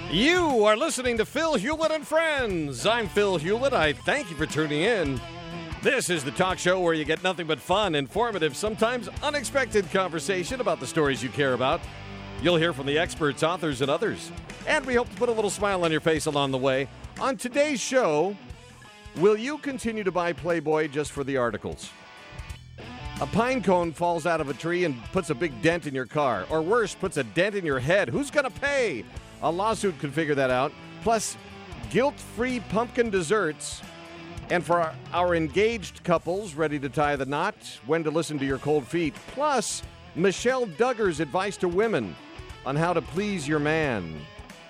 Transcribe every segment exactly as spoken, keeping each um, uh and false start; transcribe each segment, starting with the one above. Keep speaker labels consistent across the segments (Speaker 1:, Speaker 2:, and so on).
Speaker 1: You are listening to Phil Hewlett and Friends. I'm Phil Hewlett. I thank you for tuning in. This is the talk show where you get nothing but fun, informative, sometimes unexpected conversation about the stories you care about. You'll hear from the experts, authors, and others. And we hope to put a little smile on your face along the way. On today's show, will you continue to buy Playboy just for the articles? A pine cone falls out of a tree and puts a big dent in your car. Or worse, puts a dent in your head. Who's going to pay? A lawsuit could figure that out. Plus, guilt-free pumpkin desserts. And for our, our engaged couples ready to tie the knot, when to listen to your cold feet. Plus, Michelle Duggar's advice to women on how to please your man.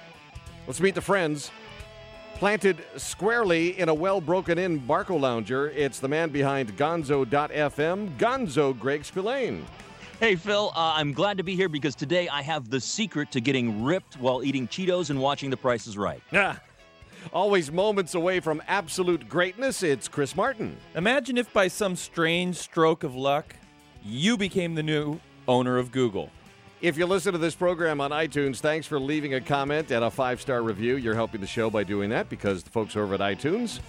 Speaker 1: Let's meet the friends. Planted squarely in a well-broken-in Barco Lounger, it's the man behind Gonzo dot f m, Gonzo Greg Spillane.
Speaker 2: Hey, Phil, uh, I'm glad to be here because today I have the secret to getting ripped while eating Cheetos and watching The Price is Right.
Speaker 1: Ah, always moments away from absolute greatness, it's Chris Martin.
Speaker 3: Imagine if by some strange stroke of luck, you became the new owner of Google.
Speaker 1: If you listen to this program on iTunes, thanks for leaving a comment and a five-star review. You're helping the show by doing that because the folks over at iTunes,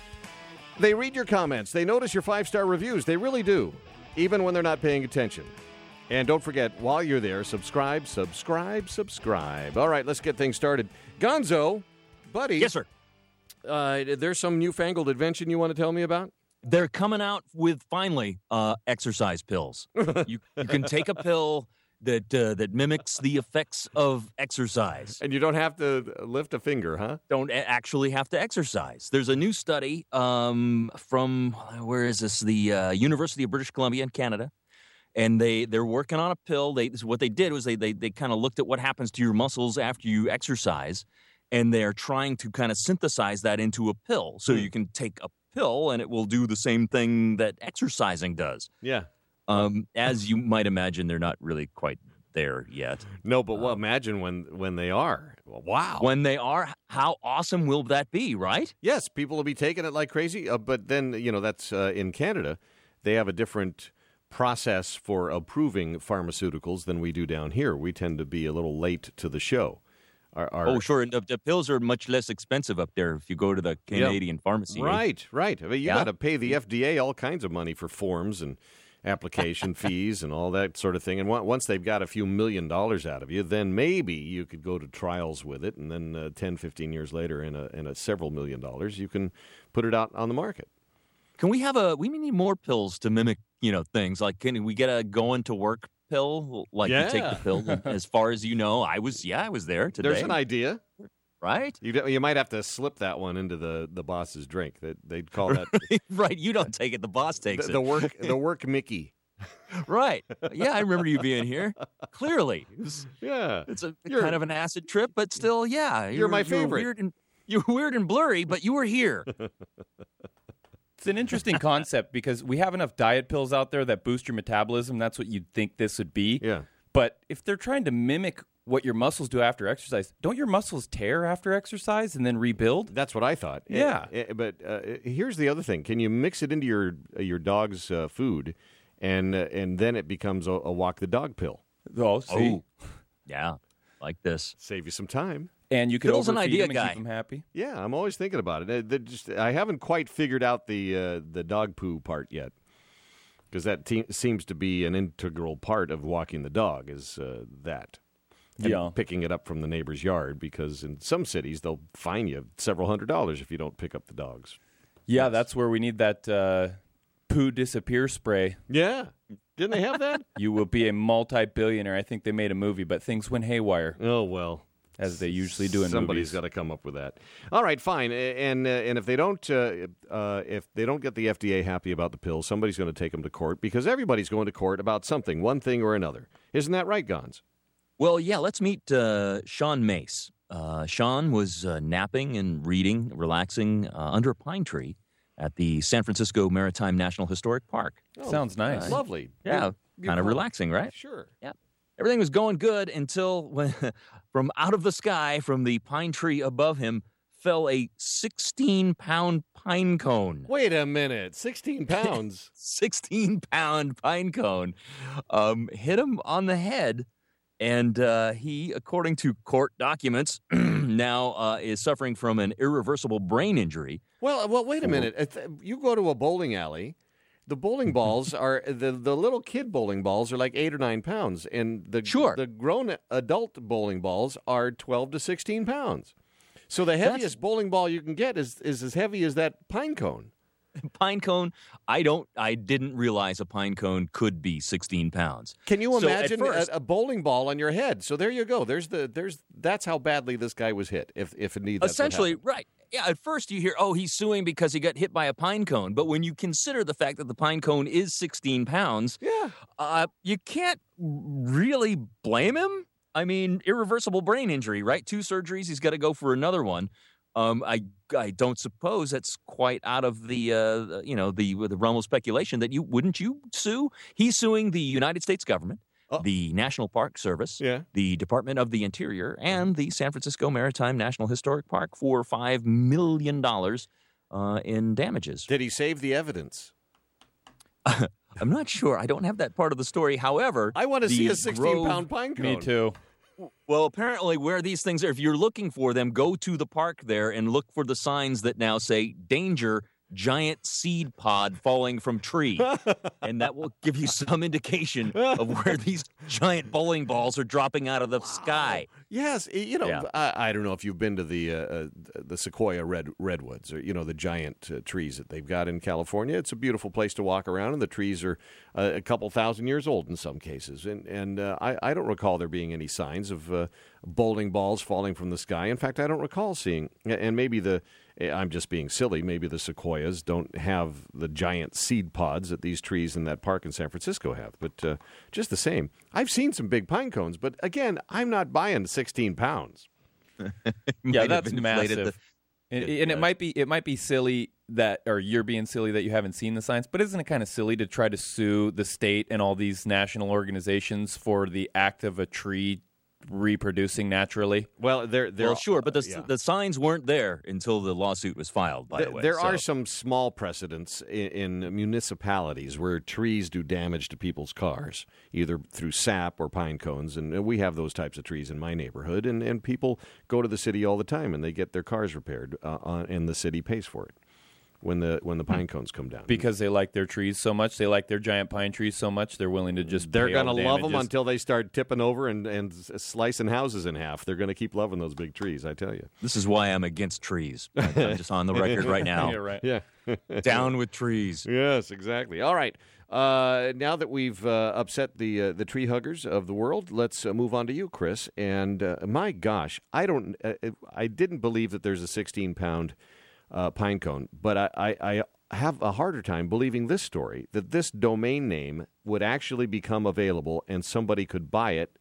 Speaker 1: they read your comments. They notice your five-star reviews. They really do, even when they're not paying attention. And don't forget, while you're there, subscribe, subscribe, subscribe. All right, let's get things started. Gonzo, buddy.
Speaker 2: Yes, sir.
Speaker 1: Uh, there's some newfangled invention you want to tell me about?
Speaker 2: They're coming out with, finally, uh, exercise pills. you, you can take a pill that uh, that mimics the effects of exercise.
Speaker 1: And you don't have to lift a finger, huh?
Speaker 2: Don't a- actually have to exercise. There's a new study um, from, where is this? The uh, University of British Columbia in Canada. And they, they're working on a pill. They What they did was they, they, they kind of looked at what happens to your muscles after you exercise, and they're trying to kind of synthesize that into a pill. So mm. you can take a pill, and it will do the same thing that exercising does.
Speaker 1: Yeah.
Speaker 2: Um, as you might imagine, they're not really quite there yet.
Speaker 1: No, but well,
Speaker 2: um,
Speaker 1: imagine when, when they are. Wow.
Speaker 2: When they are, how awesome will that be, right?
Speaker 1: Yes, people will be taking it like crazy. Uh, but then, you know, that's uh, in Canada. They have a different process for approving pharmaceuticals than we do down here. We tend to be a little late to the show. Our, our,
Speaker 2: oh, sure. And the, the pills are much less expensive up there if you go to the Canadian
Speaker 1: yeah,
Speaker 2: pharmacy.
Speaker 1: Right, right. I mean, you
Speaker 2: yeah?
Speaker 1: got to pay the F D A all kinds of money for forms and application fees and all that sort of thing. And once they've got a few million dollars out of you, then maybe you could go to trials with it. And then uh, ten, fifteen years later, in a, in a several million dollars, you can put it out on the market.
Speaker 2: Can we have a, we need more pills to mimic, you know, things like, can we get a going to work pill? Like
Speaker 1: yeah.
Speaker 2: you take the pill as far as you know. I was, yeah, I was there today.
Speaker 1: There's an idea.
Speaker 2: Right?
Speaker 1: You you might have to slip that one into the, the boss's drink. That They'd call that.
Speaker 2: Right. You don't take it. The boss takes
Speaker 1: the,
Speaker 2: it.
Speaker 1: The work, the work Mickey.
Speaker 2: Right. Yeah, I remember you being here. Clearly. It was,
Speaker 1: yeah.
Speaker 2: It's a
Speaker 1: you're,
Speaker 2: kind of an acid trip, but still, yeah.
Speaker 1: You're,
Speaker 2: you're
Speaker 1: my
Speaker 2: you're
Speaker 1: favorite.
Speaker 2: Weird and, you're weird and blurry, but you were here.
Speaker 3: It's an interesting concept because we have enough diet pills out there that boost your metabolism. That's what you'd think this would be.
Speaker 1: Yeah.
Speaker 3: But if they're trying to mimic what your muscles do after exercise, don't your muscles tear after exercise and then rebuild?
Speaker 1: That's what I thought.
Speaker 3: Yeah.
Speaker 1: Uh, but uh, here's the other thing. Can you mix it into your uh, your dog's uh, food, and uh, and then it becomes a, a walk the dog pill?
Speaker 3: Oh, see?
Speaker 2: Oh. Yeah, like this.
Speaker 1: Save you some time.
Speaker 3: And you could
Speaker 2: Bill's an
Speaker 3: overfeed
Speaker 2: idea
Speaker 3: them and
Speaker 2: guy.
Speaker 3: keep them happy.
Speaker 1: Yeah, I'm always thinking about it. Uh, they just, I haven't quite figured out the uh, the dog poo part yet, because that te- seems to be an integral part of walking the dog. Is uh, that? And
Speaker 3: yeah.
Speaker 1: Picking it up from the neighbor's yard, because in some cities they'll fine you several hundred dollars if you don't pick up the dogs.
Speaker 3: Yeah,
Speaker 1: yes.
Speaker 3: That's where we need that uh, poo disappear spray.
Speaker 1: Yeah. Didn't they have that?
Speaker 3: You will be a multi-billionaire. I think they made a movie, but things went haywire.
Speaker 1: Oh, well.
Speaker 3: As they usually do in
Speaker 1: Somebody's
Speaker 3: movies.
Speaker 1: got to come up with that. All right, fine. And uh, and if they don't uh, uh, if they don't get the F D A happy about the pill, somebody's going to take them to court, because everybody's going to court about something, one thing or another. Isn't that right, Gons?
Speaker 2: Well, yeah, let's meet uh, Sean Mace. Uh, Sean was uh, napping and reading, relaxing uh, under a pine tree at the San Francisco Maritime National Historic Park.
Speaker 3: Oh, sounds nice.
Speaker 1: Uh, lovely.
Speaker 2: Yeah,
Speaker 1: You're
Speaker 2: kind of
Speaker 1: calm.
Speaker 2: relaxing, right?
Speaker 1: Sure.
Speaker 2: Yeah. Everything was going good until when, from out of the sky, from the pine tree above him, fell a sixteen-pound pine cone.
Speaker 1: Wait a minute. sixteen pounds.
Speaker 2: sixteen-pound pine cone um, hit him on the head, And uh, he, according to court documents, now uh, is suffering from an irreversible brain injury.
Speaker 1: Well, well, wait a minute. If you go to a bowling alley, the bowling balls are the the little kid bowling balls are like eight or nine pounds, and the
Speaker 2: Sure.
Speaker 1: the grown adult bowling balls are twelve to sixteen pounds. So the heaviest
Speaker 2: That's-
Speaker 1: bowling ball you can get is is as heavy as that pine cone.
Speaker 2: Pine cone, I don't, I didn't realize a pine cone could be sixteen pounds.
Speaker 1: Can you
Speaker 2: So at
Speaker 1: imagine
Speaker 2: first-
Speaker 1: a, a bowling ball on your head? So there you go. There's the there's that's how badly this guy was hit. If if indeed that's what
Speaker 2: Essentially,
Speaker 1: happened.
Speaker 2: right. Yeah, at first you hear, oh, he's suing because he got hit by a pine cone. But when you consider the fact that the pine cone is sixteen pounds,
Speaker 1: Yeah.
Speaker 2: uh, you can't really blame him. I mean, irreversible brain injury, right? Two surgeries, he's got to go for another one. Um, I I don't suppose that's quite out of the uh, you know the the realm of speculation that you wouldn't you sue? He's suing the United States government,
Speaker 1: Oh.
Speaker 2: the National Park Service,
Speaker 1: Yeah.
Speaker 2: the Department of the Interior, and the San Francisco Maritime National Historic Park for five million dollars uh, in damages.
Speaker 1: Did he save the evidence?
Speaker 2: I'm not sure. I don't have that part of the story. However,
Speaker 1: I want to
Speaker 2: the
Speaker 1: see a sixteen
Speaker 2: Grove-
Speaker 1: pound pine cone.
Speaker 3: Me too.
Speaker 2: Well, apparently, where these things are, if you're looking for them, go to the park there and look for the signs that now say "Danger." Giant seed pod falling from tree, and that will give you some indication of where these giant bowling balls are dropping out of the sky.
Speaker 1: Yes, y- you know,
Speaker 2: Yeah.
Speaker 1: I, I don't know if you've been to the uh, uh, the Sequoia red redwoods, or you know the giant uh, trees that they've got in California. It's a beautiful place to walk around, and the trees are uh, a couple thousand years old in some cases. And and uh, I I don't recall there being any signs of uh, bowling balls falling from the sky. In fact, I don't recall seeing. And maybe the I'm just being silly. Maybe the sequoias don't have the giant seed pods that these trees in that park in San Francisco have. But uh, just the same, I've seen some big pine cones. But again, I'm not buying sixteen pounds.
Speaker 3: Yeah,
Speaker 2: Might have
Speaker 3: that's
Speaker 2: inflated
Speaker 3: massive.
Speaker 2: the-
Speaker 3: and
Speaker 2: It
Speaker 3: and it
Speaker 2: does.
Speaker 3: might be it might be silly that, or you're being silly that you haven't seen the signs, but isn't it kind of silly to try to sue the state and all these national organizations for the act of a tree reproducing naturally?
Speaker 1: Well, there there
Speaker 2: well, sure, but the,
Speaker 1: yeah.
Speaker 2: the signs weren't there until the lawsuit was filed, by
Speaker 1: There,
Speaker 2: the way.
Speaker 1: there
Speaker 2: so.
Speaker 1: are some small precedents in, in municipalities where trees do damage to people's cars, either through sap or pine cones. And we have those types of trees in my neighborhood. And, and people go to the city all the time and they get their cars repaired, uh, on, and the city pays for it when the when the pine cones come down.
Speaker 3: Because they like their trees so much, they like their giant pine trees so much, they're willing to just
Speaker 1: They're
Speaker 3: pay all
Speaker 1: going to
Speaker 3: the
Speaker 1: love them
Speaker 3: damages.
Speaker 1: until they start tipping over and, and s- slicing houses in half. They're going to keep loving those big trees, I tell you.
Speaker 2: This is why I'm against trees. I'm just on the record right now.
Speaker 3: Yeah, right.
Speaker 1: Yeah.
Speaker 2: Down with trees.
Speaker 1: Yes, exactly. All right. Uh, now that we've uh, upset the uh, the tree huggers of the world, let's uh, move on to you, Chris. And uh, my gosh, I don't, uh, I didn't believe that there's a sixteen pound uh, pine cone, but I, I, I have a harder time believing this story, that this domain name would actually become available and somebody could buy it.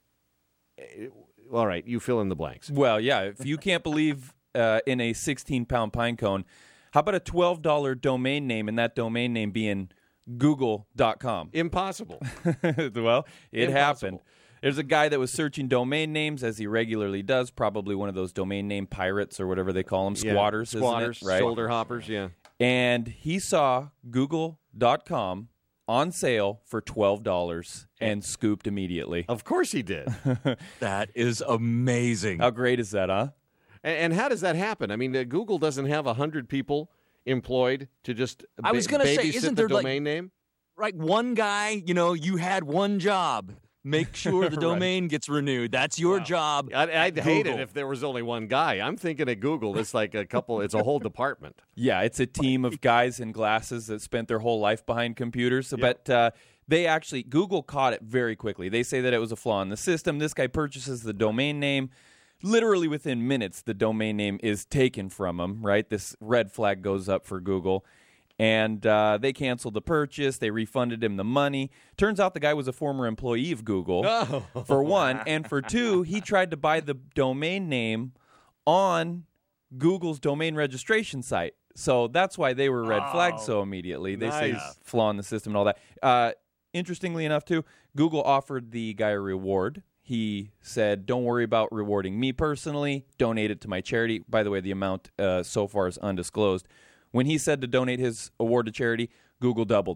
Speaker 1: Uh, All right, you fill in the blanks.
Speaker 3: Well, yeah, if you can't believe uh, in a sixteen pound pine cone, how about a twelve dollar domain name, and that domain name being google dot com?
Speaker 1: Impossible.
Speaker 3: Well, it
Speaker 1: Impossible.
Speaker 3: happened. There's a guy that was searching domain names, as he regularly does, probably one of those domain name pirates or whatever they call them,
Speaker 1: Yeah,
Speaker 3: squatters, isn't it?
Speaker 1: squatters,
Speaker 3: Right?
Speaker 1: shoulder hoppers, yeah.
Speaker 3: And he saw google dot com on sale for twelve dollars and scooped immediately.
Speaker 1: Of course he did.
Speaker 2: That is amazing.
Speaker 3: How great is that, huh?
Speaker 1: And, and how does that happen? I mean, uh, Google doesn't have a hundred people employed to just
Speaker 2: I was
Speaker 1: ba-
Speaker 2: gonna say,
Speaker 1: babysit
Speaker 2: isn't
Speaker 1: the
Speaker 2: there, like-
Speaker 1: domain name?
Speaker 2: Right, one guy, you know, you had one job. Make sure the
Speaker 3: Right.
Speaker 2: domain gets renewed. That's your job.
Speaker 1: I'd, I'd
Speaker 2: at
Speaker 1: hate it
Speaker 2: Google.
Speaker 1: if there was only one guy. I'm thinking at Google, it's like a couple. It's a whole department.
Speaker 3: Yeah, it's a team of guys in glasses that spent their whole life behind computers. So, But uh, they actually, Google caught it very quickly. They say that it was a flaw in the system. This guy purchases the domain name. Literally within minutes, the domain name is taken from him, right? This red flag goes up for Google. And uh, they canceled the purchase. They refunded him the money. Turns out the guy was a former employee of Google,
Speaker 1: Oh.
Speaker 3: for one. And for two, he tried to buy the domain name on Google's domain registration site. So that's why they were red flagged so immediately. They say
Speaker 1: Nice.
Speaker 3: flaw in the system and all that. Uh, interestingly enough, too, Google offered the guy a reward. He said, don't worry about rewarding me personally. Donate it to my charity. By the way, the amount uh, so far is undisclosed. When he said to donate his award to charity, Google doubled it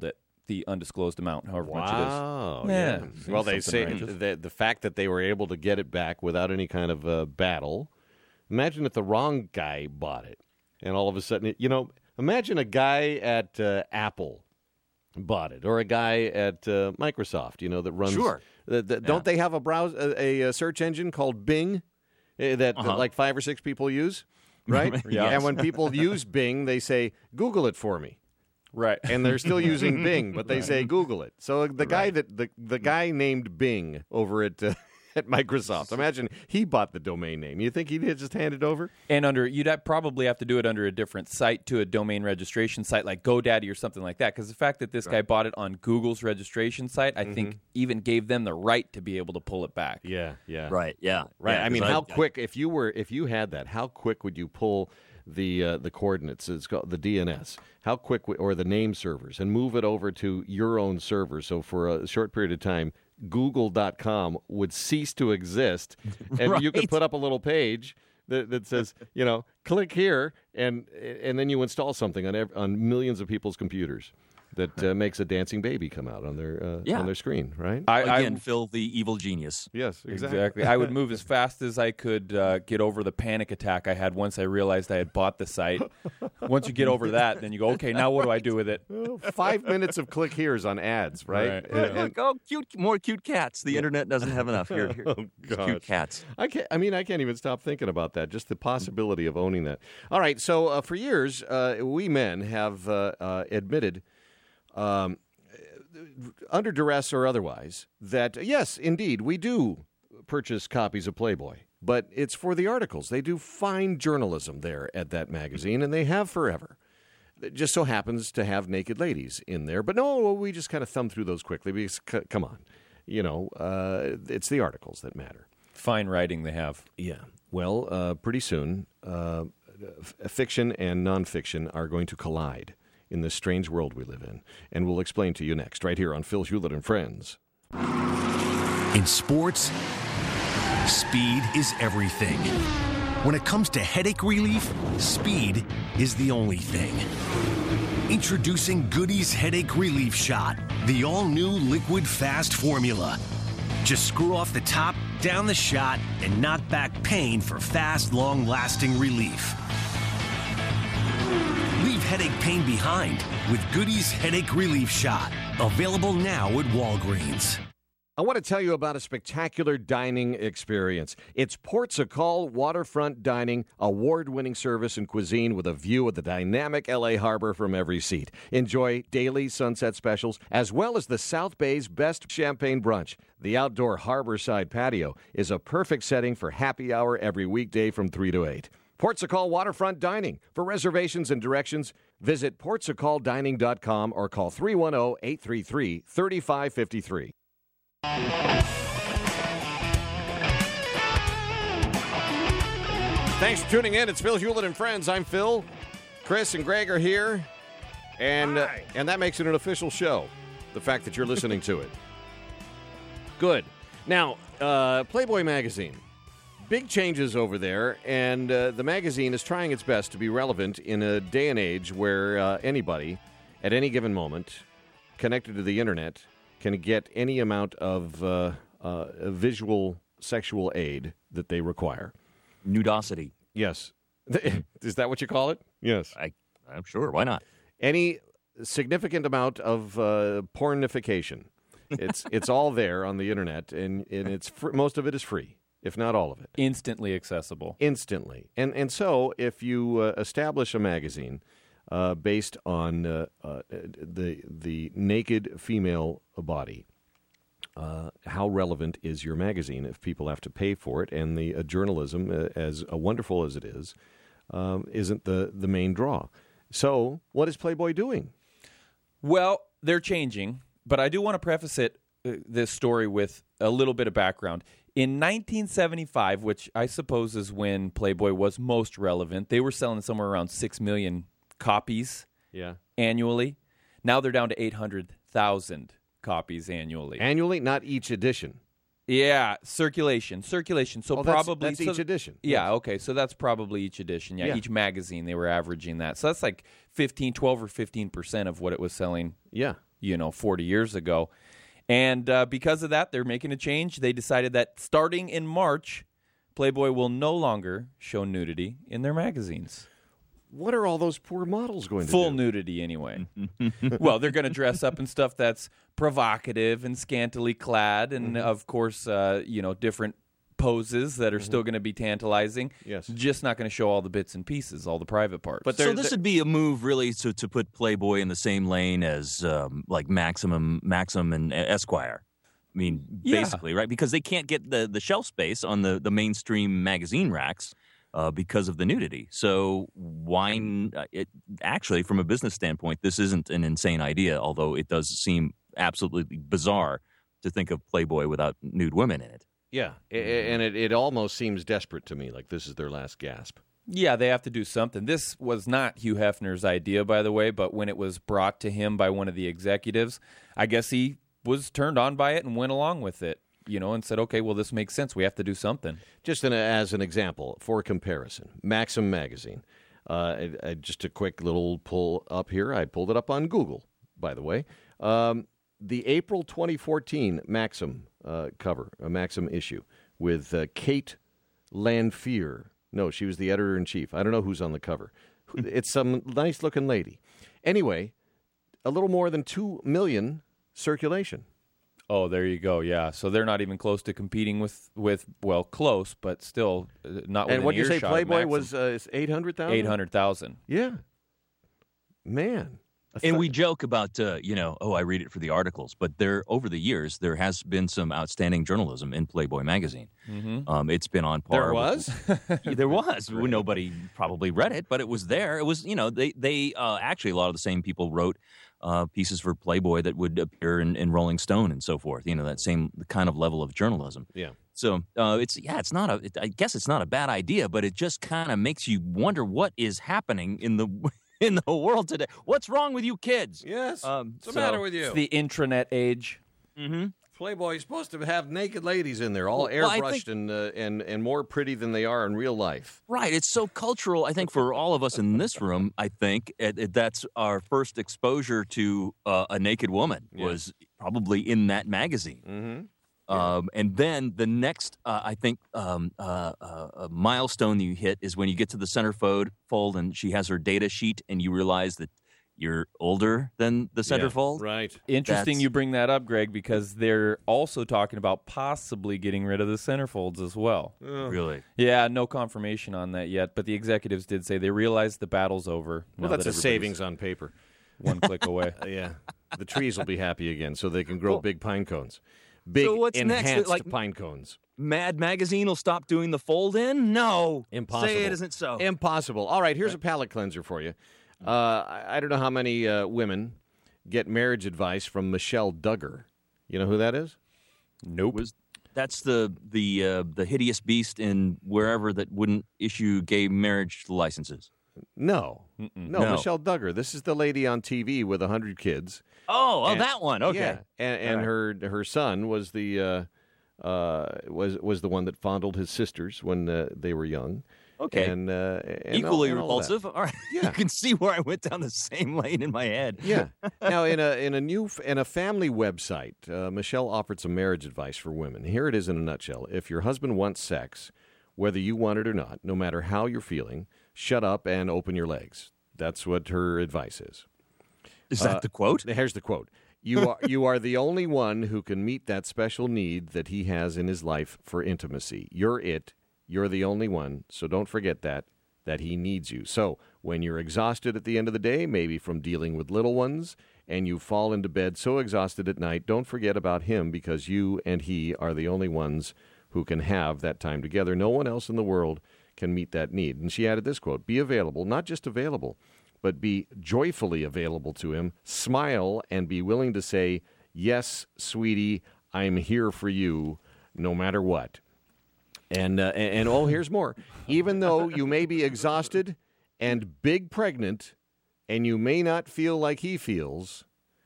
Speaker 3: the undisclosed amount, however much it is.
Speaker 1: Wow.
Speaker 3: Yeah.
Speaker 1: Yeah. Well, they say
Speaker 3: Something
Speaker 1: the, the fact that they were able to get it back without any kind of uh, battle. Imagine if the wrong guy bought it, and all of a sudden, it, you know, imagine a guy at uh, Apple bought it, or a guy at uh, Microsoft, you know, that runs.
Speaker 2: Sure.
Speaker 1: The, the,
Speaker 2: Yeah.
Speaker 1: Don't they have a browse a, a search engine called Bing uh, that,
Speaker 2: Uh-huh.
Speaker 1: that like five or six people use, right?
Speaker 2: Yes.
Speaker 1: And when people use Bing, they say, "Google it for me."
Speaker 3: Right.
Speaker 1: And they're still using Bing, but they say Google it. So the guy that the the guy named Bing over at uh, at Microsoft, imagine he bought the domain name. You think he'd just hand it over?
Speaker 3: And under you'd have, probably have to do it under a different site to a domain registration site like GoDaddy or something like that. Because the fact that this guy bought it on Google's registration site, I think even gave them the right to be able to pull it back.
Speaker 1: Yeah, yeah,
Speaker 2: Right. Yeah.
Speaker 1: right.
Speaker 2: Yeah,
Speaker 1: I mean,
Speaker 2: 'cause
Speaker 1: how quick if you were if you had that? How quick would you pull the uh, the coordinates? It's called the D N S. How quick w- or the name servers and move it over to your own server? So for a short period of time, Google dot com would cease to exist, and you could
Speaker 2: Right.
Speaker 1: put up a little page that, that says, you know, click here, and and then you install something on ev- on millions of people's computers that uh, makes a dancing baby come out on their uh,
Speaker 2: Yeah.
Speaker 1: on their screen, right?
Speaker 3: I, I-
Speaker 2: Again, Phil, the evil genius.
Speaker 1: yes,
Speaker 3: exactly. I would move as fast as I could uh, get over the panic attack I had once I realized I had bought the site. Once you get over that, then you go, okay, now what do I do with it?
Speaker 1: Oh, five minutes of click here's on ads, right?
Speaker 3: Right.
Speaker 1: And-
Speaker 2: Look,
Speaker 1: and-
Speaker 2: look, oh, cute, more cute cats. The internet doesn't have enough. Here, here.
Speaker 1: Oh,
Speaker 2: Just
Speaker 1: gosh.
Speaker 2: cute cats.
Speaker 1: I can't. I mean, I can't even stop thinking about that. Just the possibility of owning that. All right. So uh, for years, uh, we men have uh, uh, admitted, um, under duress or otherwise, that yes, indeed, we do purchase copies of Playboy, but it's for the articles. They do fine journalism there at that magazine, and they have forever. It just so happens to have naked ladies in there, but no, we just kind of thumb through those quickly because, c- come on, you know, uh, it's the articles that matter.
Speaker 3: Fine writing they have.
Speaker 1: Yeah. Well, uh, pretty soon, uh, f- fiction and nonfiction are going to collide in this strange world we live in. And we'll explain to you next, right here on Phil Hewlett and Friends.
Speaker 4: In sports, speed is everything. When it comes to headache relief, speed is the only thing. Introducing Goody's Headache Relief Shot, the all-new liquid fast formula. Just screw off the top, down the shot, and knock back pain for fast, long-lasting relief. Leave headache pain behind with Goody's Headache Relief Shot. Available now at Walgreens.
Speaker 1: I want to tell you about a spectacular dining experience. It's Portugal Waterfront Dining, award-winning service and cuisine with a view of the dynamic L A harbor from every seat. Enjoy daily sunset specials, as well as the South Bay's best champagne brunch. The outdoor harborside patio is a perfect setting for happy hour every weekday from three to eight. Portugal Waterfront Dining. For reservations and directions, visit portugal dining dot com or call three one zero, eight three three, three five five three. Thanks for tuning in. It's Phil Hewlett and Friends. I'm Phil. Chris and Greg are here. And, uh, and that makes it an official show, the fact that you're listening to it. Good. Now, uh, Playboy Magazine. Big changes over there, and uh, the magazine is trying its best to be relevant in a day and age where uh, anybody, at any given moment, connected to the internet, can get any amount of uh, uh, visual sexual aid that they require.
Speaker 2: Nudosity.
Speaker 1: Yes. Is that what you call it? Yes.
Speaker 2: I, I'm sure. Why not?
Speaker 1: Any significant amount of uh, pornification. It's it's all there on the internet, and, and it's fr- most of it is free, if not all of it.
Speaker 3: Instantly accessible.
Speaker 1: Instantly. And and so if you uh, establish a magazine uh, based on uh, uh, the the naked female body, uh, how relevant is your magazine if people have to pay for it? And the uh, journalism, uh, as uh, wonderful as it is, um, isn't the, the main draw. So what is Playboy doing?
Speaker 3: Well, they're changing, but I do want to preface it uh, this story with a little bit of background. In nineteen seventy-five, which I suppose is when Playboy was most relevant, they were selling somewhere around six million copies
Speaker 1: Yeah.
Speaker 3: annually. Now they're down to eight hundred thousand copies annually.
Speaker 1: Annually, not each edition.
Speaker 3: Yeah, circulation, circulation. So
Speaker 1: Oh, that's-
Speaker 3: probably
Speaker 1: that's
Speaker 3: so
Speaker 1: each edition.
Speaker 3: Yeah,
Speaker 1: Yes.
Speaker 3: okay. So that's probably each edition. Yeah,
Speaker 1: Yeah.
Speaker 3: each magazine they were averaging that. So that's like fifteen, twelve or fifteen percent of what it was selling
Speaker 1: Yeah.
Speaker 3: you know, forty years ago. And uh, because of that, they're making a change. They decided that starting in March, Playboy will no longer show nudity in their magazines.
Speaker 1: What are all those poor models going to
Speaker 3: Full
Speaker 1: do?
Speaker 3: nudity, anyway. Well, they're going to dress up in stuff that's provocative and scantily clad, and, mm-hmm. of course, uh, you know, different poses that are mm-hmm. still going to be tantalizing.
Speaker 1: Yes.
Speaker 3: Just not going to show all the bits and pieces, all the private parts.
Speaker 2: But so this would be a move, really, to to put Playboy in the same lane as um, like Maximum, Maxim and Esquire. I mean,
Speaker 3: yeah.
Speaker 2: basically, right? Because they can't get the, the shelf space on the, the mainstream magazine racks uh, because of the nudity. So why? It, actually, from a business standpoint, this isn't an insane idea, although it does seem absolutely bizarre to think of Playboy without nude women in it.
Speaker 1: Yeah, and it, it almost seems desperate to me, like this is their last gasp.
Speaker 3: Yeah, they have to do something. This was not Hugh Hefner's idea, by the way, but when it was brought to him by one of the executives, I guess he was turned on by it and went along with it, you know, and said, okay, well, this makes sense. We have to do something.
Speaker 1: Just in a, as an example, for comparison, Maxim magazine. Uh, I, I, just a quick little pull up here. I pulled it up on Google, by the way. Um, the April twenty fourteen Maxim uh, cover, a Maxim issue, with uh, Kate Lanphier. No, she was the editor-in-chief. I don't know who's on the cover. It's some nice-looking lady. Anyway, a little more than two million circulation.
Speaker 3: Oh, there you go. Yeah, so they're not even close to competing with, with well, close, but still uh, not within
Speaker 1: And what did you say,
Speaker 3: earshot of
Speaker 1: Playboy
Speaker 3: Maxim.
Speaker 1: was uh, eight hundred thousand?
Speaker 3: eight hundred thousand.
Speaker 1: Yeah. Man.
Speaker 2: And we joke about, uh, you know, oh, I read it for the articles. But there, over the years, there has been some outstanding journalism in Playboy magazine.
Speaker 3: Mm-hmm.
Speaker 2: Um, it's been on par.
Speaker 1: There was?
Speaker 2: With, there was. Nobody probably read it, but it was there. It was, you know, they, they uh, actually, a lot of the same people wrote uh, pieces for Playboy that would appear in, in Rolling Stone and so forth. You know, that same kind of level of journalism.
Speaker 1: Yeah.
Speaker 2: So uh, it's, yeah, it's not a, it, I guess it's not a bad idea, but it just kind of makes you wonder what is happening in the in the world today. What's wrong with you kids?
Speaker 1: Yes.
Speaker 2: Um,
Speaker 1: What's the
Speaker 2: so-
Speaker 1: matter with you?
Speaker 3: It's the intranet age.
Speaker 2: Mm-hmm.
Speaker 1: Playboy's supposed to have naked ladies in there, all
Speaker 2: Well, I
Speaker 1: airbrushed
Speaker 2: think-
Speaker 1: and, uh, and and more pretty than they are in real life.
Speaker 2: Right. It's so cultural, I think, for all of us in this room, I think, it, it, that's our first exposure to uh, a naked woman
Speaker 1: Yeah.
Speaker 2: was probably in that magazine.
Speaker 1: Mm-hmm.
Speaker 2: Um, and then the next, uh, I think, um, uh, uh, a milestone you hit is when you get to the centerfold fold and she has her data sheet and you realize that you're older than the centerfold.
Speaker 1: Right.
Speaker 3: Interesting
Speaker 2: That's-
Speaker 3: you bring that up, Greg, because they're also talking about possibly getting rid of the centerfolds as well.
Speaker 2: Really?
Speaker 3: Yeah, no confirmation on that yet, but the executives did say they realized the battle's over.
Speaker 1: Well,
Speaker 3: now
Speaker 1: that's
Speaker 3: that
Speaker 1: a
Speaker 3: everybody's
Speaker 1: savings on paper.
Speaker 3: one click away.
Speaker 1: Uh, yeah. The trees will be happy again so they can grow big pine cones. Big
Speaker 2: So what's next?
Speaker 1: enhanced
Speaker 2: Like-
Speaker 1: pine cones.
Speaker 2: Mad Magazine will stop doing the fold in? No.
Speaker 1: Impossible.
Speaker 2: Say it isn't so.
Speaker 1: Impossible. All right, here's a palate cleanser for you. Uh, I, I don't know how many uh, women get marriage advice from Michelle Duggar. You know who that is?
Speaker 3: Nope.
Speaker 2: Was that's the the uh, the hideous beast in wherever that wouldn't issue gay marriage licenses.
Speaker 1: No. no.
Speaker 2: No.
Speaker 1: Michelle Duggar. This is the lady on T V with one hundred kids.
Speaker 2: Oh, oh,
Speaker 1: And-
Speaker 2: that one. Okay.
Speaker 1: Yeah. And, and her her son was the uh, uh, was was the one that fondled his sisters when uh, they were young.
Speaker 2: Okay.
Speaker 1: And, uh, and
Speaker 2: Equally
Speaker 1: all, and all of that.
Speaker 2: repulsive. All right.
Speaker 1: Yeah.
Speaker 2: You can see where I went down the same lane in my head.
Speaker 1: Yeah. Now, in a in a new in a family website, uh, Michelle offered some marriage advice for women. Here it is in a nutshell: if your husband wants sex, whether you want it or not, no matter how you're feeling, shut up and open your legs. That's what her advice is.
Speaker 2: Is that
Speaker 1: Uh,
Speaker 2: the quote?
Speaker 1: Here's the quote: "You are you are the only one who can meet that special need that he has in his life for intimacy. You're it. You're the only one. So don't forget that." that he needs you. So when you're exhausted at the end of the day, maybe from dealing with little ones, and you fall into bed so exhausted at night, don't forget about him, because you and he are the only ones who can have that time together. No one else in the world can meet that need. And she added this quote: "Be available, not just available, but be joyfully available to him. Smile and be willing to say, 'Yes, sweetie, I'm here for you, no matter what.'" And, uh, and, and oh, here's more. Even though you may be exhausted and big pregnant, and you may not feel like he feels,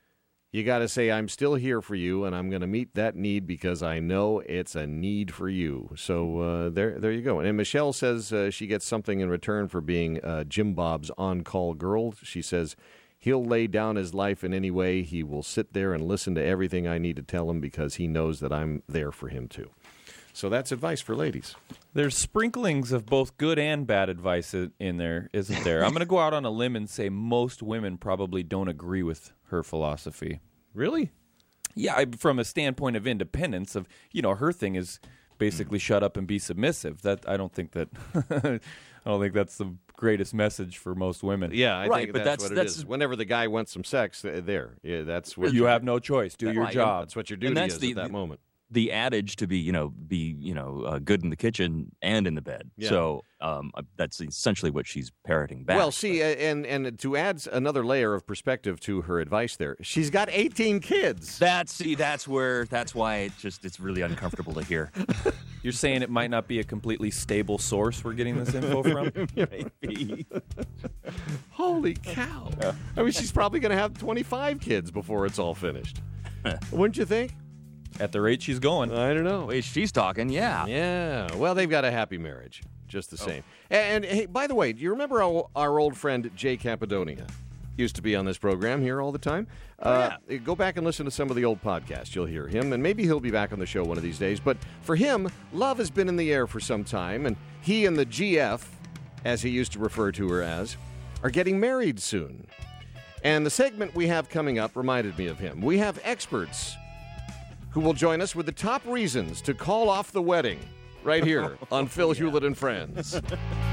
Speaker 1: you got to say, "I'm still here for you, and I'm going to meet that need because I know it's a need for you." So uh, there there you go. And Michelle says uh, she gets something in return for being uh, Jim Bob's on-call girl. She says He'll lay down his life in any way. He will sit there and listen to everything I need to tell him because he knows that I'm there for him too. So that's advice for ladies.
Speaker 3: There's sprinklings of both good and bad advice i- in there, isn't there? I'm going to go out on a limb and say most women probably don't agree with her philosophy.
Speaker 1: Really?
Speaker 3: Yeah, I, from a standpoint of independence, of you know, her thing is basically shut up and be submissive. That I don't think that I don't think that's the greatest message for most women.
Speaker 1: Yeah, I
Speaker 2: Right,
Speaker 1: think
Speaker 2: but
Speaker 1: that's,
Speaker 2: that's-
Speaker 1: what it
Speaker 2: that's-
Speaker 1: is. Whenever the guy wants some sex, th- there, yeah, that's what
Speaker 3: You have no choice. Do your
Speaker 2: Right.
Speaker 3: job.
Speaker 1: That's what your
Speaker 2: And
Speaker 1: duty
Speaker 2: that's
Speaker 1: is
Speaker 2: the-
Speaker 1: at that
Speaker 2: the-
Speaker 1: moment.
Speaker 2: The adage to be, you know, be, you know, uh, good in the kitchen and in the bed.
Speaker 1: Yeah.
Speaker 2: So um, uh, that's essentially what she's parroting back.
Speaker 1: Well, see, uh, and and to add another layer of perspective to her advice, there, she's got eighteen kids.
Speaker 2: That's see, that's where that's why it just it's really uncomfortable to hear.
Speaker 3: You're saying it might not be a completely stable source we're getting this info from?
Speaker 2: Maybe.
Speaker 1: Holy cow! I mean, she's probably going to have twenty-five kids before it's all finished. Wouldn't you think?
Speaker 3: At the rate she's going.
Speaker 1: I don't know.
Speaker 2: The way she's talking, yeah.
Speaker 1: Yeah. Well, they've got a happy marriage, just the same. And, and hey, by the way, do you remember our, our old friend Jay Capadonia? Used to be on this program here all the time. Uh, Go back and listen to some of the old podcasts. You'll hear him, and maybe he'll be back on the show one of these days. But for him, love has been in the air for some time, and he and the G F, as he used to refer to her as, are getting married soon. And the segment we have coming up reminded me of him. We have experts who will join us with the top reasons to call off the wedding right here on Phil Hewlett and Friends.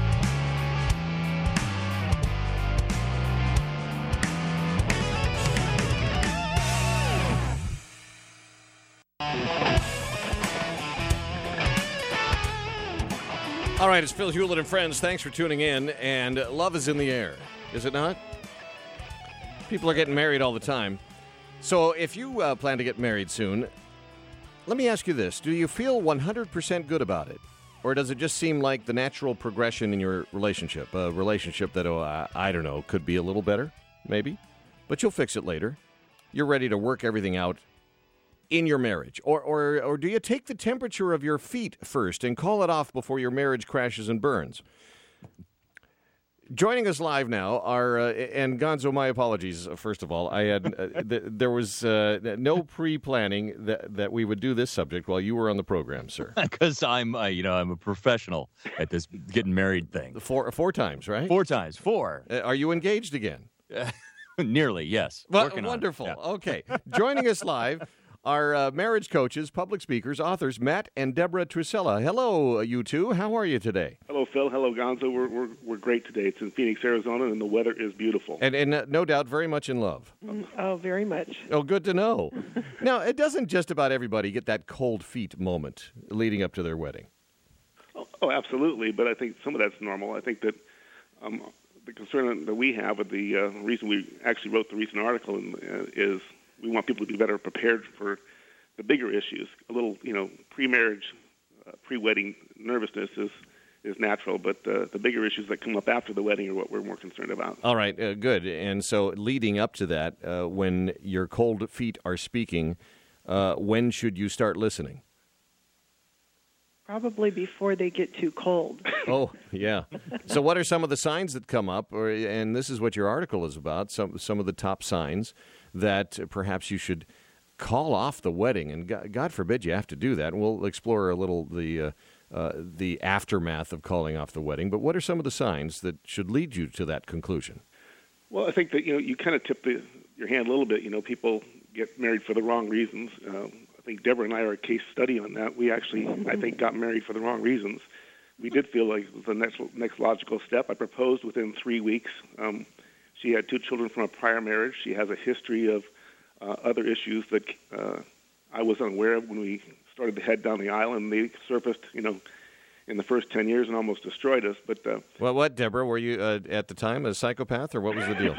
Speaker 1: All right, it's Phil Hewlett and Friends. Thanks for tuning in. And love is in the air, is it not? People are getting married all the time. So if you uh, plan to get married soon, let me ask you this. Do you feel one hundred percent good about it? Or does it just seem like the natural progression in your relationship? A relationship that, oh, I, I don't know, could be a little better, maybe? But you'll fix it later. You're ready to work everything out in your marriage? Or, or, or do you take the temperature of your feet first and call it off before your marriage crashes and burns? Joining us live now are, uh, and Gonzo, my apologies, first of all. I had uh, th- There was uh, no pre-planning that, that we would do this subject while you were on the program, sir.
Speaker 2: Because I'm, uh, you know, I'm a professional at this getting married thing.
Speaker 1: Four, four times, right?
Speaker 2: Four times, four.
Speaker 1: Uh, are you engaged again?
Speaker 2: Nearly, yes.
Speaker 1: Well,
Speaker 2: Working on it.
Speaker 1: wonderful.
Speaker 2: Yeah.
Speaker 1: Okay. Joining us live are uh, marriage coaches, public speakers, authors, Matt and Deborah Trisella. Hello, you two. How are you today?
Speaker 5: Hello, Phil. Hello, Gonzo. We're, we're we're great today. It's in Phoenix, Arizona, and the weather is beautiful.
Speaker 1: And, and uh, no doubt very much in love.
Speaker 6: Oh, very much.
Speaker 1: Oh, good to know. Now, it doesn't just about everybody get that cold feet moment leading up to their wedding.
Speaker 5: Oh, oh, absolutely. But I think some of that's normal. I think that um, the concern that we have, with the uh, reason we actually wrote the recent article, in, uh, is we want people to be better prepared for the bigger issues. A little, you know, pre-marriage, uh, pre-wedding nervousness is is natural, but uh, the bigger issues that come up after the wedding are what we're more concerned about.
Speaker 1: All right, uh, good. And so leading up to that, uh, when your cold feet are speaking, uh, when should you start listening?
Speaker 6: Probably before they get too cold.
Speaker 1: Oh, yeah. So what are some of the signs that come up, or, and this is what your article is about, some some of the top signs that perhaps you should call off the wedding, and God, God forbid you have to do that. And we'll explore a little the uh, uh, the aftermath of calling off the wedding. But what are some of the signs that should lead you to that conclusion?
Speaker 5: Well, I think that, you know, you kind of tip the, your hand a little bit. You know, people get married for the wrong reasons. Uh, I think Deborah and I are a case study on that. We actually, I think, got married for the wrong reasons. We did feel like it was the next next logical step. I proposed within three weeks. Um, she had two children from a prior marriage. She has a history of uh, other issues that uh, I was unaware of when we started to head down the aisle, and they surfaced, you know, in the first ten years and almost destroyed us. But uh,
Speaker 1: Well, what, Deborah? Were you uh, at the time a psychopath, or what was the deal?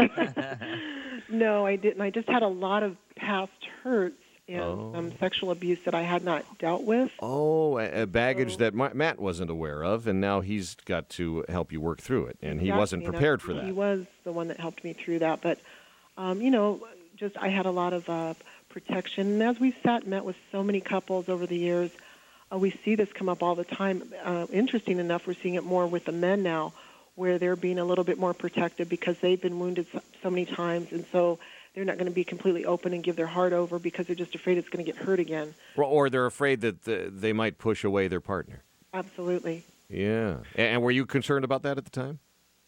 Speaker 6: No, I didn't. I just had a lot of past hurts and
Speaker 1: Oh.
Speaker 6: some sexual abuse that I had not dealt with.
Speaker 1: Oh, a, a baggage that Ma- Matt wasn't aware of, and now he's got to help you work through it, and he
Speaker 6: Exactly,
Speaker 1: wasn't
Speaker 6: and
Speaker 1: prepared
Speaker 6: I-
Speaker 1: for that.
Speaker 6: He was the one that helped me through that. But, um, you know, just I had a lot of uh, protection. And as we've sat and met with so many couples over the years, uh, we see this come up all the time. Uh, interesting enough, we're seeing it more with the men now, where they're being a little bit more protective because they've been wounded so, so many times, and so they're not going to be completely open and give their heart over because they're just afraid it's going to get hurt again.
Speaker 1: Or they're afraid that the, they might push away their partner.
Speaker 6: Absolutely.
Speaker 1: Yeah. And were you concerned about that at the time?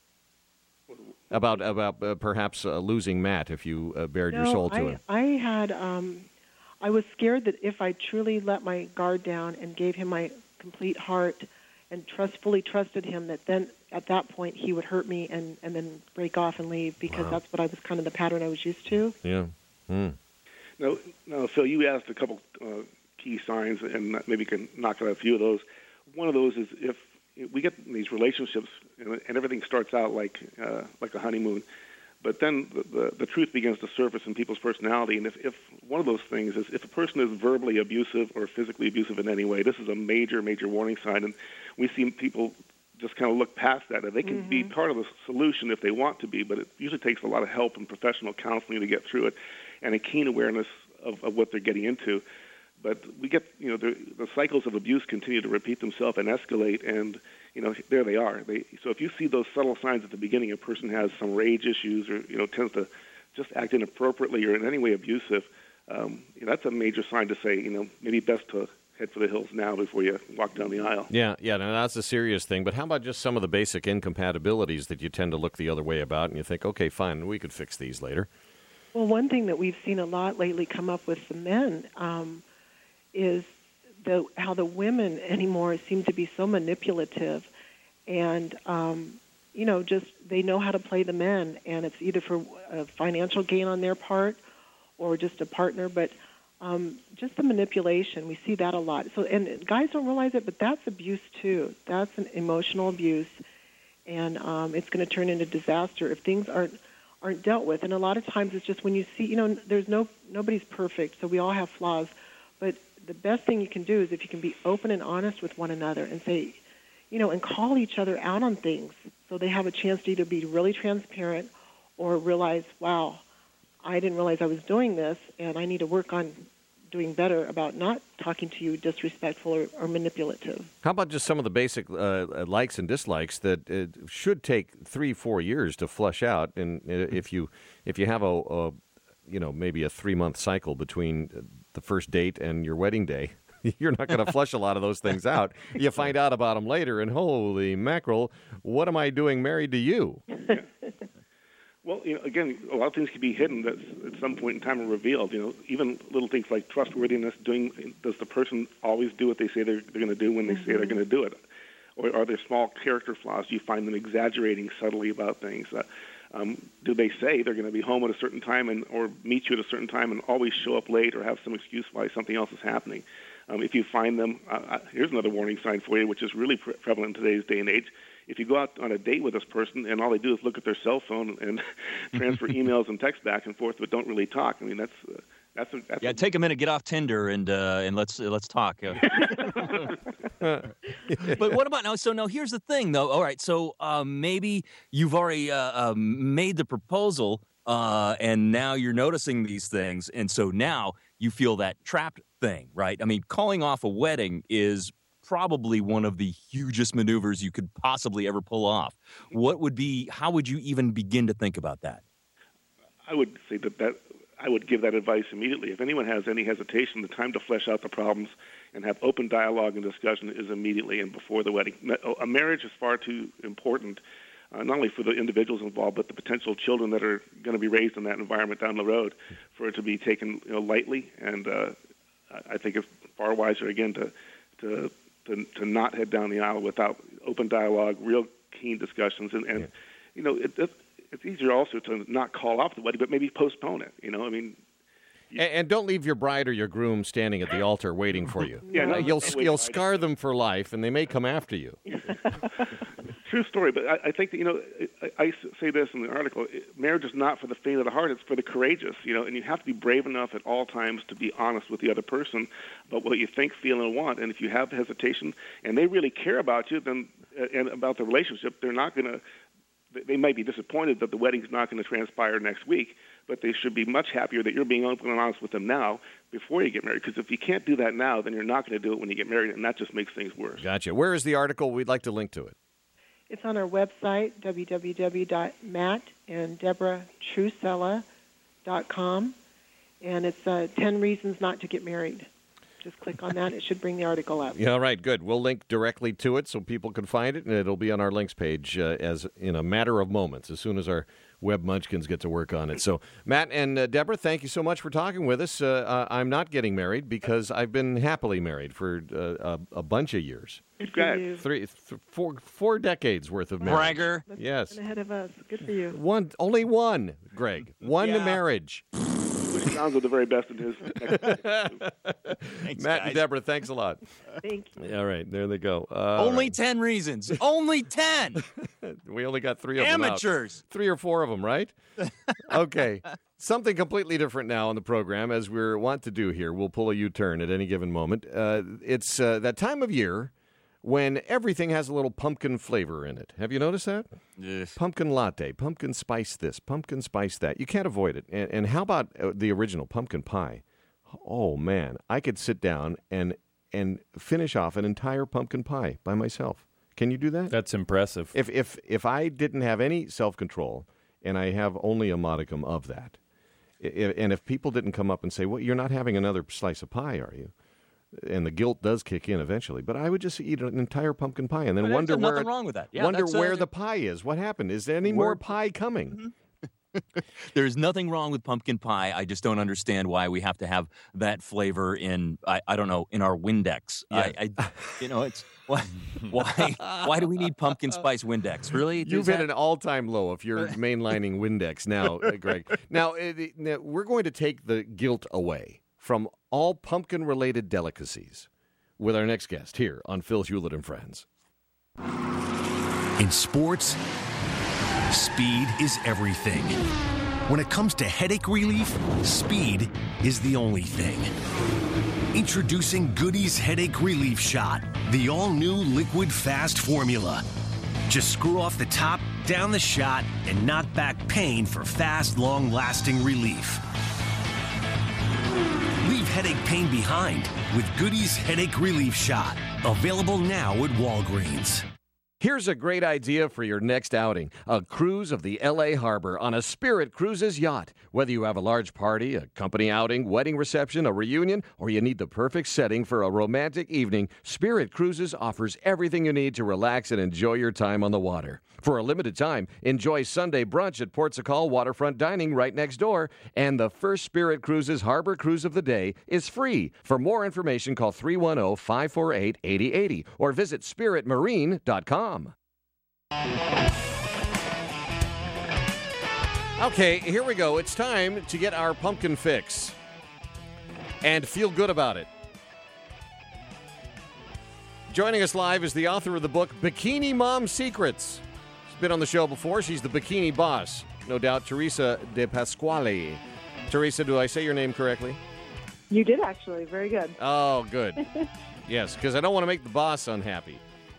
Speaker 1: About about uh, perhaps uh, losing Matt if you uh, bared
Speaker 6: no,
Speaker 1: your soul to
Speaker 6: I,
Speaker 1: him?
Speaker 6: I had, um, I was scared that if I truly let my guard down and gave him my complete heart and trust, fully trusted him, that then at that point he would hurt me and, and then break off and leave because
Speaker 1: Wow.
Speaker 6: that's what I was kind of the pattern I was used to.
Speaker 1: Yeah. Hmm.
Speaker 5: Now, now, Phil, you asked a couple uh, key signs, and maybe you can knock out a few of those. One of those is if we get in these relationships and, and everything starts out like uh, like a honeymoon, but then the, the, the truth begins to surface in people's personality. And if, if one of those things is if a person is verbally abusive or physically abusive in any way, this is a major, major warning sign. And we see people just kind of look past that. And they can mm-hmm. be part of the solution if they want to be, but it usually takes a lot of help and professional counseling to get through it and a keen awareness of, of what they're getting into. But we get, you know, the, the cycles of abuse continue to repeat themselves and escalate, and, you know, there they are. They, so if you see those subtle signs at the beginning, a person has some rage issues or, you know, tends to just act inappropriately or in any way abusive, um, you know, that's a major sign to say, you know, maybe best to head for the hills now before you walk down the aisle.
Speaker 1: Yeah, yeah, no, that's a serious thing. But how about just some of the basic incompatibilities that you tend to look the other way about and you think, okay, fine, we could fix these later?
Speaker 6: Well, one thing that we've seen a lot lately come up with the men um, is the how the women anymore seem to be so manipulative, and um, you know, just they know how to play the men, and it's either for a financial gain on their part or just a partner, but um, just the manipulation, we see that a lot. So, and guys don't realize it, but that's abuse too. That's an emotional abuse, and um, it's going to turn into disaster if things aren't aren't dealt with. And a lot of times it's just when you see, you know, there's no nobody's perfect, so we all have flaws, but the best thing you can do is if you can be open and honest with one another and say, you know, and call each other out on things so they have a chance to either be really transparent or realize, wow, I didn't realize I was doing this and I need to work on doing better about not talking to you disrespectful or, or manipulative.
Speaker 1: How about just some of the basic uh, likes and dislikes that uh, should take three, four years to flush out? And uh, if you if you have a, a you know, maybe a three-month cycle between the first date and your wedding day, you're not going to flush a lot of those things out. You find out about them later, and holy mackerel, what am I doing married to you?
Speaker 5: Yeah. Well, you know, again, a lot of things can be hidden that at some point in time are revealed. You know, even little things like trustworthiness. Doing does the person always do what they say they're, they're going to do when they mm-hmm. say they're going to do it, or are there small character flaws? Do you find them exaggerating subtly about things? Uh, um, do they say they're going to be home at a certain time and or meet you at a certain time and always show up late or have some excuse why something else is happening? Um, if you find them, uh, here's another warning sign for you, which is really pre- prevalent in today's day and age. If you go out on a date with this person and all they do is look at their cell phone and transfer emails and text back and forth, but don't really talk, I mean that's uh, that's, a, that's
Speaker 2: yeah.
Speaker 5: A,
Speaker 2: take a minute, get off Tinder, and uh, and let's uh, let's talk. But what about now? So now here's the thing, though. All right, so um, maybe you've already uh, um, made the proposal, uh, and now you're noticing these things, and so now you feel that trapped thing, right? I mean, calling off a wedding is probably one of the hugest maneuvers you could possibly ever pull off. What would be? How would you even begin to think about that?
Speaker 5: I would say that that. I would give that advice immediately. If anyone has any hesitation, the time to flesh out the problems and have open dialogue and discussion is immediately and before the wedding. A marriage is far too important, uh, not only for the individuals involved, but the potential children that are going to be raised in that environment down the road, for it to be taken you know, lightly. And uh, I think it's far wiser, again, to, to to to not head down the aisle without open dialogue, real keen discussions. And, and yeah. you know, it, it, it's easier also to not call off the wedding, but maybe postpone it. You know, I mean,
Speaker 1: you, and, and don't leave your bride or your groom standing at the altar waiting for you.
Speaker 5: yeah, no,
Speaker 1: you'll
Speaker 5: no,
Speaker 1: you'll scar them for life, and they may come after you.
Speaker 5: True story, but I, I think that you know, I, I say this in the article: marriage is not for the faint of the heart; it's for the courageous. You know, and you have to be brave enough at all times to be honest with the other person about what you think, feel, and want. And if you have hesitation, and they really care about you, then and about the relationship, they're not going to. They might be disappointed that the wedding's not going to transpire next week, but they should be much happier that you're being open and honest with them now before you get married. Because if you can't do that now, then you're not going to do it when you get married, and that just makes things worse.
Speaker 1: Gotcha. Where is the article? We'd like to link to it.
Speaker 6: It's on our website, w w w dot matt and deborah trusella dot com, and it's uh, ten Reasons Not to Get Married. Just click on that. It should bring the article up.
Speaker 1: Yeah, all right, good. We'll link directly to it so people can find it, and it'll be on our links page uh, as in a matter of moments, as soon as our web munchkins get to work on it. So, Matt and uh, Deborah, thank you so much for talking with us. Uh, uh, I'm not getting married because I've been happily married for uh, a, a bunch of years.
Speaker 5: Good.
Speaker 1: Three, th- four, four decades worth of marriage.
Speaker 2: Bragger.
Speaker 6: That's
Speaker 1: Yes.
Speaker 6: ahead of us. Good for you.
Speaker 1: One, only one, Greg. One
Speaker 2: Yeah.
Speaker 1: marriage.
Speaker 5: He sounds like the very best in his.
Speaker 2: Thanks,
Speaker 1: Matt
Speaker 2: guys.
Speaker 1: and Deborah, thanks a lot.
Speaker 6: Thank you.
Speaker 1: All right, there they go. Uh,
Speaker 2: Only ten reasons. Only ten.
Speaker 1: we only got three of them out.
Speaker 2: Amateurs.
Speaker 1: Three or four of them, right? Okay. Something completely different now on the program, as we want to do here. We'll pull a U-turn at any given moment. Uh, it's uh, that time of year when everything has a little pumpkin flavor in it. Have you noticed that?
Speaker 2: Ugh.
Speaker 1: Pumpkin latte, pumpkin spice this, pumpkin spice that. You can't avoid it. And, and how about uh, the original pumpkin pie? Oh, man. I could sit down and and finish off an entire pumpkin pie by myself. Can you do that?
Speaker 3: That's impressive.
Speaker 1: If if if I didn't have any self-control, and I have only a modicum of that, I- and if people didn't come up and say, well, you're not having another slice of pie, are you? And the guilt does kick in eventually. But I would just eat an entire pumpkin pie and then
Speaker 2: But
Speaker 1: wonder
Speaker 2: there's
Speaker 1: where
Speaker 2: nothing
Speaker 1: it-
Speaker 2: wrong with that. Yeah,
Speaker 1: wonder
Speaker 2: that's, uh,
Speaker 1: where the pie is. What happened? Is there any
Speaker 2: Where-
Speaker 1: more pie coming?
Speaker 2: Mm-hmm. There's nothing wrong with pumpkin pie. I just don't understand why we have to have that flavor in, I, I don't know, in our Windex. I, I, you know, it's, why, why, why do we need pumpkin spice Windex? Really?
Speaker 1: You've
Speaker 2: Is
Speaker 1: hit
Speaker 2: that-
Speaker 1: an all-time low if you're mainlining Windex now, uh, Greg. Now, uh, the- now, we're going to take the guilt away from all pumpkin-related delicacies with our next guest here on Phil Hewlett and Friends.
Speaker 4: In sports, speed is everything. When it comes to headache relief, speed is the only thing. Introducing Goody's Headache Relief Shot, the all-new liquid fast formula. Just screw off the top, down the shot, and knock back pain for fast, long-lasting relief. Leave headache pain behind with Goody's Headache Relief Shot. Available now at Walgreens.
Speaker 1: Here's a great idea for your next outing. A cruise of the L A Harbor on a Spirit Cruises yacht. Whether you have a large party, a company outing, wedding reception, a reunion, or you need the perfect setting for a romantic evening, Spirit Cruises offers everything you need to relax and enjoy your time on the water. For a limited time, enjoy Sunday brunch at Port Sacal Waterfront Dining right next door, and the first Spirit Cruises Harbor Cruise of the day is free. For more information, call three one zero, five four eight, eight zero eight zero or visit spirit marine dot com. Okay, here we go. It's time to get our pumpkin fix and feel good about it. Joining us live is the author of the book Bikini Mom Secrets. She's been on the show before. She's the bikini boss. No doubt, Teresa De Pasquale. Teresa, do I say your name correctly?
Speaker 7: You did, actually. Very good.
Speaker 1: Oh, good. Yes, because I don't want to make the boss unhappy.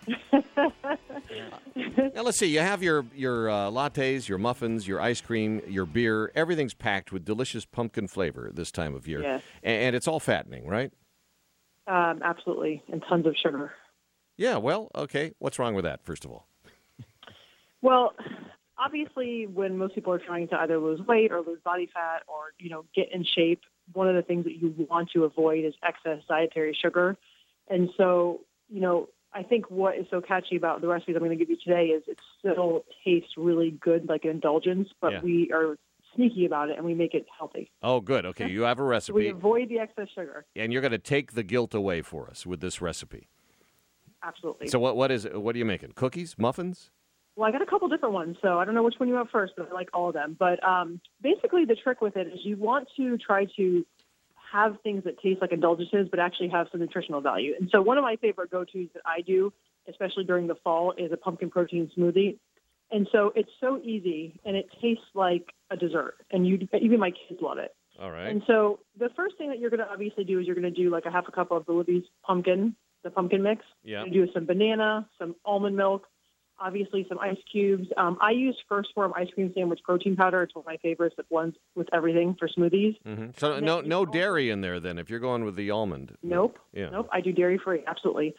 Speaker 1: Now, let's see. You have your, your uh, lattes, your muffins, your ice cream, your beer. Everything's packed with delicious pumpkin flavor this time of year.
Speaker 7: Yes.
Speaker 1: And, and it's all fattening, right?
Speaker 7: Um, absolutely. And tons of sugar.
Speaker 1: Yeah, well, okay. What's wrong with that, first of all?
Speaker 7: Well, obviously, when most people are trying to either lose weight or lose body fat or, you know, get in shape, one of the things that you want to avoid is excess dietary sugar. And so, you know, I think what is so catchy about the recipes I'm going to give you today is it still tastes really good, like an indulgence, but
Speaker 1: Yeah.
Speaker 7: we are sneaky about it and we make it healthy.
Speaker 1: Oh, good. Okay, you have a
Speaker 7: So we
Speaker 1: recipe,
Speaker 7: avoid the excess sugar.
Speaker 1: and you're going to take the guilt away for us with this recipe.
Speaker 7: Absolutely.
Speaker 1: So what what is what are you making? Cookies? Muffins?
Speaker 7: Well, I got a couple different ones, so I don't know which one you want first, but I like all of them. But um, basically the trick with it is you want to try to have things that taste like indulgences, but actually have some nutritional value. And so one of my favorite go-tos that I do, especially during the fall, is a pumpkin protein smoothie. And so it's so easy, and it tastes like a dessert, and you even my kids love it.
Speaker 1: All right.
Speaker 7: And so the first thing that you're going to obviously do is you're going to do like a half a cup of the Libby's pumpkin, the pumpkin mix.
Speaker 1: Yeah.
Speaker 7: You're going to do some banana, some almond milk, obviously some ice cubes. Um, I use First Form ice cream sandwich protein powder. It's one of my favorites that blends with everything for smoothies.
Speaker 1: Mm-hmm. So
Speaker 7: And
Speaker 1: no
Speaker 7: then you
Speaker 1: no
Speaker 7: also-
Speaker 1: dairy in there then if you're going with the almond.
Speaker 7: Nope.
Speaker 1: Yeah.
Speaker 7: Nope. I do dairy free. Absolutely.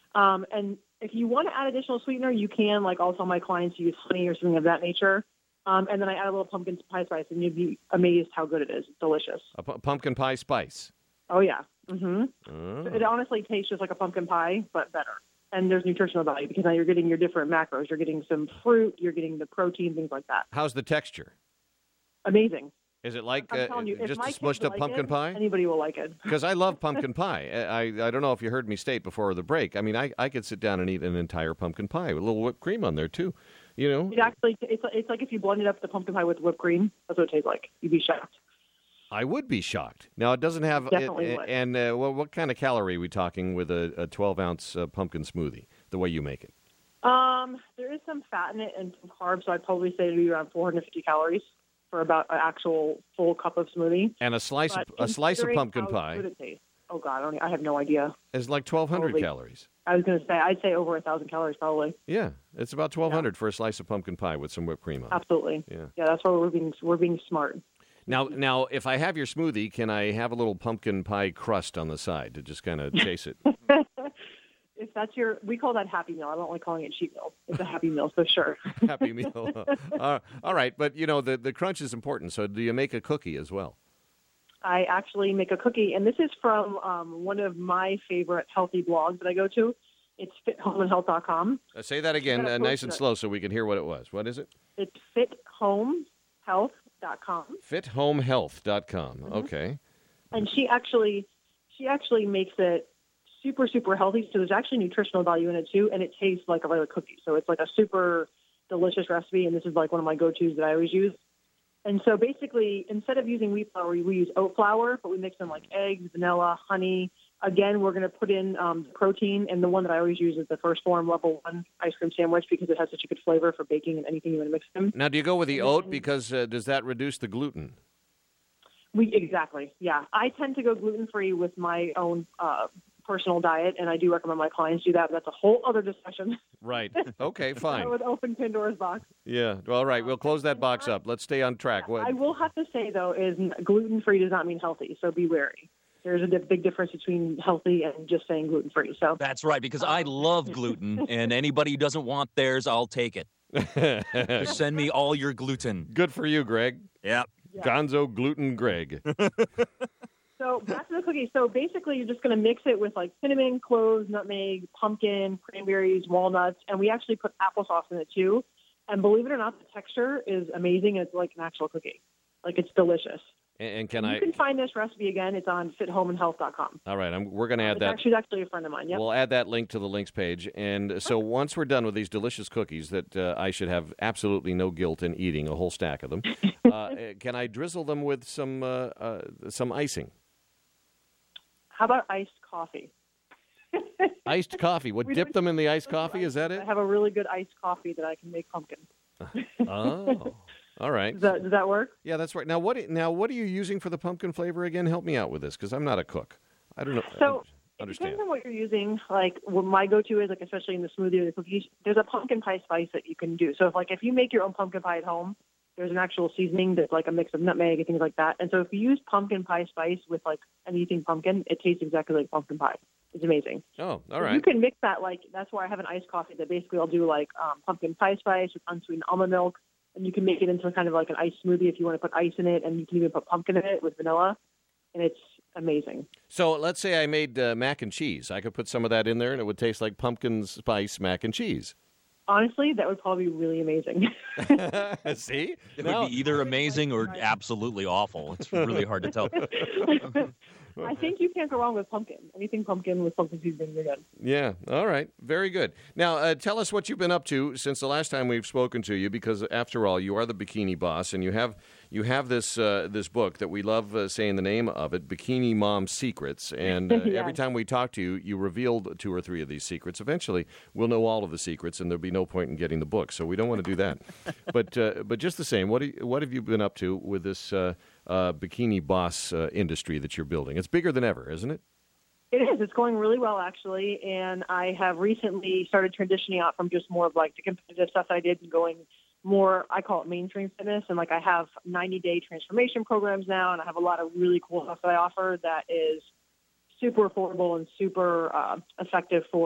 Speaker 7: Um, and if you want to add additional sweetener, you can. Like I'll tell my clients to use honey or something of that nature. Um, and then I add a little pumpkin pie spice, and you'd be amazed how good it is. It's delicious.
Speaker 1: A pu- pumpkin pie spice.
Speaker 7: Oh, yeah. Mm-hmm.
Speaker 1: Oh.
Speaker 7: It honestly tastes just like a pumpkin pie, but better. And there's nutritional value because now you're getting your different macros. You're getting some fruit. You're getting the protein, things like that.
Speaker 1: How's the texture?
Speaker 7: Amazing.
Speaker 1: Is it like
Speaker 7: I'm
Speaker 1: uh,
Speaker 7: telling you, if
Speaker 1: just
Speaker 7: my
Speaker 1: a
Speaker 7: kids
Speaker 1: smushed up
Speaker 7: like
Speaker 1: pumpkin
Speaker 7: it,
Speaker 1: pie?
Speaker 7: Anybody will like it.
Speaker 1: Because I love pumpkin pie. I, I don't know if you heard me state before the break. I mean, I, I could sit down and eat an entire pumpkin pie with a little whipped cream on there, too. You know?
Speaker 7: It actually, it's, it's like if you blended up the pumpkin pie with whipped cream. That's what it tastes like. You'd be shocked.
Speaker 1: I would be shocked. Now, it doesn't have...
Speaker 7: Definitely
Speaker 1: it,
Speaker 7: would.
Speaker 1: And uh, well, what kind of calorie are we talking with a twelve-ounce uh, pumpkin smoothie, the way you make it?
Speaker 7: Um, there is some fat in it and some carbs, so I'd probably say it'd be around four hundred fifty calories for about an actual full cup of smoothie.
Speaker 1: And a slice,
Speaker 7: But
Speaker 1: of, a slice of
Speaker 7: considering
Speaker 1: pumpkin
Speaker 7: how
Speaker 1: pie
Speaker 7: good it tastes, oh God, I, don't, I have no idea.
Speaker 1: is like twelve hundred
Speaker 7: Probably.
Speaker 1: calories.
Speaker 7: I was going to say, I'd say over a thousand calories probably.
Speaker 1: Yeah, it's about twelve hundred for a slice of pumpkin pie with some whipped cream on it.
Speaker 7: Absolutely.
Speaker 1: Yeah.
Speaker 7: Yeah, that's why we're being we're being smart.
Speaker 1: Now, now, if I have your smoothie, can I have a little pumpkin pie crust on the side to just kind of chase it?
Speaker 7: If that's your, we call that happy meal. I don't like calling it cheat meal. It's a happy meal, so sure.
Speaker 1: Happy meal. uh, all right, but you know the the crunch is important. So, do you make a cookie as well?
Speaker 7: I actually make a cookie, and this is from um, one of my favorite healthy blogs that I go to. It's fit home and health dot com.
Speaker 1: Uh, say that again,
Speaker 7: gotta
Speaker 1: uh, nice
Speaker 7: post
Speaker 1: and
Speaker 7: it.
Speaker 1: slow, so we can hear what it was. What is it?
Speaker 7: It's fit home health dot com.
Speaker 1: fit home health dot com.
Speaker 7: Mm-hmm.
Speaker 1: Okay.
Speaker 7: And she actually, she actually makes it super, super healthy. So there's actually nutritional value in it too, and it tastes like a regular cookie. So it's like a super delicious recipe, and this is like one of my go-tos that I always use. And so basically, instead of using wheat flour, we use oat flour, but we mix in like eggs, vanilla, honey. Again, we're going to put in um, the protein, and the one that I always use is the First Form Level One ice cream sandwich because it has such a good flavor for baking and anything you want to mix in.
Speaker 1: Now, do you go with the oat because uh, does that reduce the gluten?
Speaker 7: We exactly, yeah. I tend to go gluten free with my own uh, personal diet, and I do recommend my clients do that. But that's a whole other discussion.
Speaker 1: Right. Okay. Fine.
Speaker 7: I would open Pandora's box.
Speaker 1: Yeah. Well, all right. We'll close that box up. Let's stay on track. What?
Speaker 7: I will have to say though, is gluten free does not mean healthy, so be wary. There's a di- big difference between healthy and just saying gluten free. So
Speaker 2: That's right, because I love gluten, and anybody who doesn't want theirs, I'll take it. Just send me all your gluten.
Speaker 1: Good for you, Greg.
Speaker 2: Yeah.
Speaker 7: Yeah.
Speaker 1: Gonzo gluten Greg.
Speaker 7: So back to the cookie. So basically, you're just going to mix it with like cinnamon, cloves, nutmeg, pumpkin, cranberries, walnuts, and we actually put applesauce in it too. And believe it or not, the texture is amazing. It's like an actual cookie. Like it's delicious.
Speaker 1: And, and can
Speaker 7: you
Speaker 1: I?
Speaker 7: can find this recipe again. It's on fit home and health dot com.
Speaker 1: All right. I'm, we're going to add
Speaker 7: It's
Speaker 1: that.
Speaker 7: actually, actually a friend of mine. Yep.
Speaker 1: We'll add that link to the links page. And so once we're done with these delicious cookies that uh, I should have absolutely no guilt in eating a whole stack of them, uh, can I drizzle them with some uh, uh, some icing?
Speaker 7: How about iced coffee?
Speaker 1: Iced coffee. What,
Speaker 7: We
Speaker 1: dip
Speaker 7: don't-
Speaker 1: them in the iced coffee? Is that
Speaker 7: I
Speaker 1: it?
Speaker 7: have a really good iced coffee that I can make pumpkin.
Speaker 1: Oh. All right.
Speaker 7: Does that, does that work?
Speaker 1: Yeah, that's right. Now what now what are you using for the pumpkin flavor again? Help me out with this because I'm not a cook. I don't know. I
Speaker 7: So
Speaker 1: don't
Speaker 7: it
Speaker 1: understand.
Speaker 7: depends on what you're using. Like what my go-to is, like especially in the smoothie or the cookies, there's a pumpkin pie spice that you can do. So if like if you make your own pumpkin pie at home, there's an actual seasoning that's like a mix of nutmeg and things like that. And so if you use pumpkin pie spice with like anything pumpkin, it tastes exactly like pumpkin pie. It's amazing.
Speaker 1: Oh, all
Speaker 7: So
Speaker 1: right.
Speaker 7: You can mix that like that's why I have an iced coffee that basically I'll do like um, pumpkin pie spice with unsweetened almond milk, and you can make it into kind of like an iced smoothie if you want to put ice in it, and you can even put pumpkin in it with vanilla, and it's amazing.
Speaker 1: So let's say I made uh, mac and cheese. I could put some of that in there, and it would taste like pumpkin spice mac and cheese.
Speaker 7: Honestly, that would probably be really amazing.
Speaker 1: See?
Speaker 2: It
Speaker 1: Now-
Speaker 2: would be either amazing or absolutely awful. It's really hard to tell.
Speaker 7: I think you can't go wrong with pumpkin. Anything pumpkin with pumpkin seasoning, you're good.
Speaker 1: Yeah. All right. Very good. Now, uh, tell us what you've been up to since the last time we've spoken to you, because after all, you are the bikini boss, and you have you have this uh, this book that we love uh, saying the name of it, Bikini Mom Secrets. And uh,
Speaker 7: Yeah.
Speaker 1: every time we talk to you, you revealed two or three of these secrets. Eventually, we'll know all of the secrets, and there'll be no point in getting the book. So we don't want to do that. but uh, but just the same, what do you, what have you been up to with this uh, uh, bikini boss uh, industry that you're building? It's bigger than ever, isn't it?
Speaker 7: It is. It's going really well, actually. And I have recently started transitioning out from just more of like the competitive stuff I did and going more, I call it mainstream fitness. And like I have ninety-day transformation programs now, and I have a lot of really cool stuff that I offer that is super affordable and super uh, effective for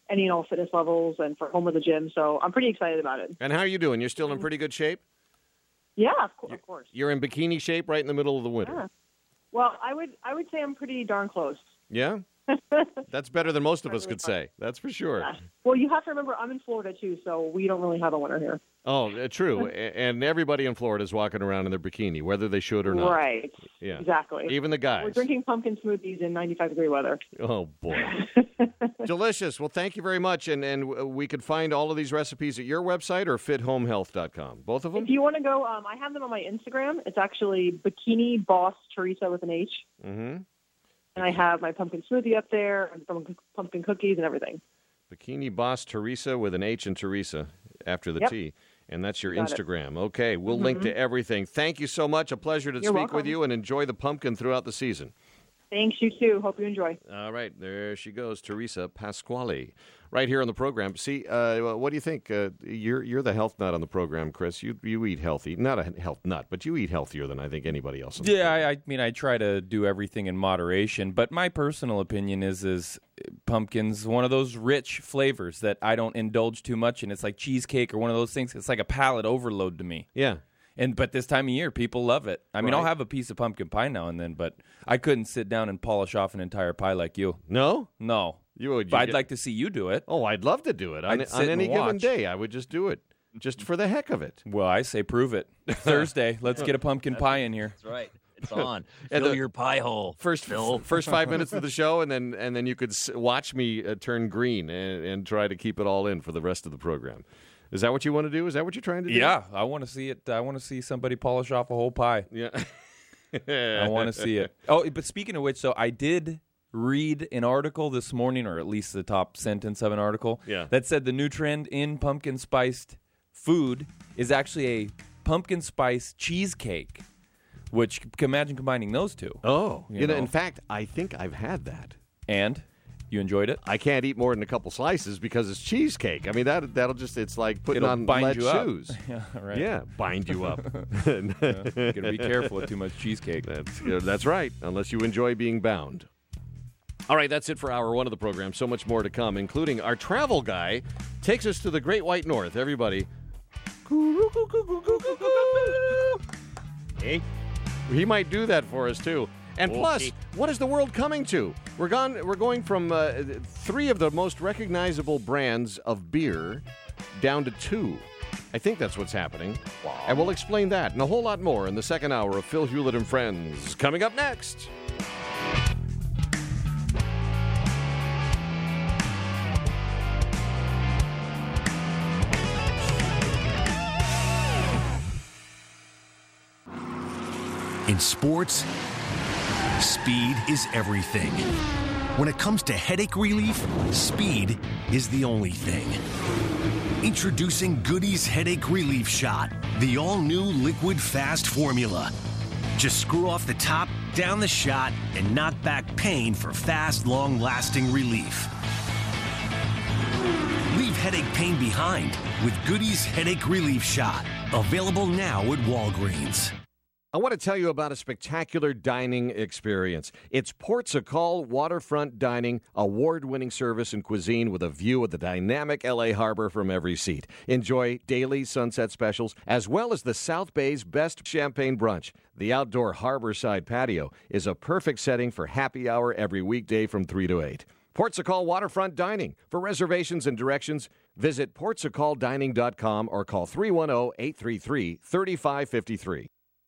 Speaker 7: any and all fitness levels and for home with a gym. So I'm pretty excited about it.
Speaker 1: And how are you doing? You're still in pretty good shape?
Speaker 7: Yeah, of, co- of course.
Speaker 1: You're in bikini shape right in the middle of the winter.
Speaker 7: Yeah. Well, I would I would say I'm pretty darn close.
Speaker 1: Yeah? That's better than most of us could say. That's for sure.
Speaker 7: Yeah. Well, you have to remember I'm in Florida too, so we don't really have a winter here.
Speaker 1: Oh, uh, true. A- and everybody in Florida is walking around in their bikini, whether they should or not.
Speaker 7: Right.
Speaker 1: Yeah.
Speaker 7: Exactly.
Speaker 1: Even the guys.
Speaker 7: We're drinking pumpkin smoothies in ninety-five degree weather.
Speaker 1: Oh, boy. Delicious. Well, thank you very much. And and we could find all of these recipes at your website or fit home health dot com. Both of them?
Speaker 7: If you want to go, um, I have them on my Instagram. It's actually Bikini Boss Teresa with an H.
Speaker 1: Mm-hmm.
Speaker 7: And I have my pumpkin smoothie up there and some pumpkin cookies and everything.
Speaker 1: Bikini Boss Teresa with an H in Teresa after the
Speaker 7: Yep.
Speaker 1: T. And that's your
Speaker 7: Got it.
Speaker 1: Instagram. Okay, we'll link
Speaker 7: Mm-hmm.
Speaker 1: to everything. Thank you so much. A pleasure to
Speaker 7: You're
Speaker 1: speak with
Speaker 7: welcome.
Speaker 1: you, and enjoy the pumpkin throughout the season.
Speaker 7: Thanks, you too. Hope you enjoy.
Speaker 1: All right, there she goes, Teresa Pasquale, right here on the program. See, uh, what do you think? Uh, you're you're the health nut on the program, Chris. You you eat healthy, not a health nut, but you eat healthier than I think anybody else. On the
Speaker 3: Yeah,
Speaker 1: program.
Speaker 3: I, I mean, I try to do everything in moderation, but my personal opinion is is pumpkin's one of those rich flavors that I don't indulge too much in. It's like cheesecake or one of those things. It's like a palate overload to me.
Speaker 1: yeah.
Speaker 3: And but this time of year, people love it. I mean,
Speaker 1: Right.
Speaker 3: I'll have a piece of pumpkin pie now and then, but I couldn't sit down and polish off an entire pie like you.
Speaker 1: No,
Speaker 3: No,
Speaker 1: you would.
Speaker 3: but
Speaker 1: you
Speaker 3: I'd
Speaker 1: get-
Speaker 3: like to see you do it.
Speaker 1: Oh, I'd love to do it on,
Speaker 3: I'd sit
Speaker 1: on any
Speaker 3: and
Speaker 1: given
Speaker 3: watch.
Speaker 1: day. I would just do it, just for the heck of it.
Speaker 3: Well, I say prove it. Thursday, let's get a pumpkin pie in here.
Speaker 2: That's right. It's on.
Speaker 1: And
Speaker 2: Fill
Speaker 1: the-
Speaker 2: your pie hole.
Speaker 1: First,
Speaker 2: Phil.
Speaker 1: first five minutes of the show, and then and then you could s- watch me uh, turn green and, and try to keep it all in for the rest of the program. Is that what you want to do? Is that what you're trying to do?
Speaker 3: Yeah, I want to see it. I want to see somebody polish off a whole pie.
Speaker 1: Yeah.
Speaker 3: I want to see it. Oh, but speaking of which, so I did read an article this morning, or at least the top sentence of an article,
Speaker 1: Yeah.
Speaker 3: that said the new trend in pumpkin spiced food is actually a pumpkin spice cheesecake, which can imagine combining those two.
Speaker 1: Oh, you,
Speaker 3: You
Speaker 1: know,
Speaker 3: know.
Speaker 1: in fact, I think I've had that.
Speaker 3: And you enjoyed it?
Speaker 1: I can't eat more than a couple slices because it's cheesecake. I mean, that that'll just, it's like putting
Speaker 3: It'll
Speaker 1: on
Speaker 3: bind
Speaker 1: lead
Speaker 3: you up.
Speaker 1: shoes.
Speaker 3: Yeah, right.
Speaker 1: Yeah, bind you up.
Speaker 3: Yeah, you gotta be careful with too much cheesecake.
Speaker 1: That's, uh, that's right, unless you enjoy being bound. All right, that's it for hour one of the program. So much more to come, including our travel guy takes us to the Great White North. Everybody. Hey. He might do that for us, too. And plus,
Speaker 2: Okay.
Speaker 1: what is the world coming to? We're gone. We're going from uh, three of the most recognizable brands of beer down to two. I think that's what's happening. Wow. And we'll explain that and a whole lot more in the second hour of Phil Hewlett and Friends. Coming up next.
Speaker 4: In sports, speed is everything. When it comes to headache relief, speed is the only thing. Introducing Goody's Headache Relief Shot, the all-new liquid fast formula. Just screw off the top, down the shot, and knock back pain for fast, long-lasting relief. Leave headache pain behind with Goody's Headache Relief Shot. Available now at Walgreens.
Speaker 1: I want to tell you about a spectacular dining experience. It's Portugal Waterfront Dining, award-winning service and cuisine with a view of the dynamic L A harbor from every seat. Enjoy daily sunset specials, as well as the South Bay's best champagne brunch. The outdoor harborside patio is a perfect setting for happy hour every weekday from three to eight. Portugal Waterfront Dining. For reservations and directions, visit portugal dining dot com or call three one zero, eight three three, three five five three.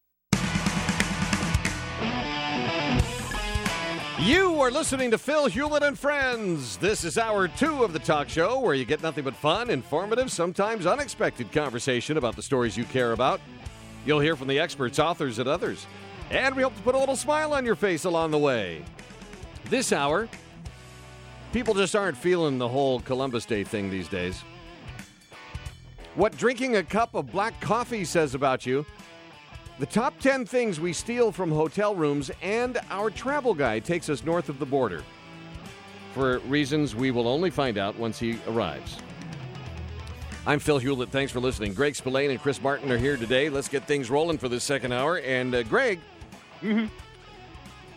Speaker 1: You are listening to Phil Hewlett and Friends. This is hour two of the talk show where you get nothing but fun, informative, sometimes unexpected conversation about the stories you care about. You'll hear from the experts, authors, and others. And we hope to put a little smile on your face along the way. This hour, people just aren't feeling the whole Columbus Day thing these days. What drinking a cup of black coffee says about you. The top ten things we steal from hotel rooms, and our travel guide takes us north of the border. For reasons we will only find out once he arrives. I'm Phil Hewlett. Thanks for listening. Greg Spillane and Chris Martin are here today. Let's get things rolling for this second hour. And uh, Greg,
Speaker 7: Mm-hmm.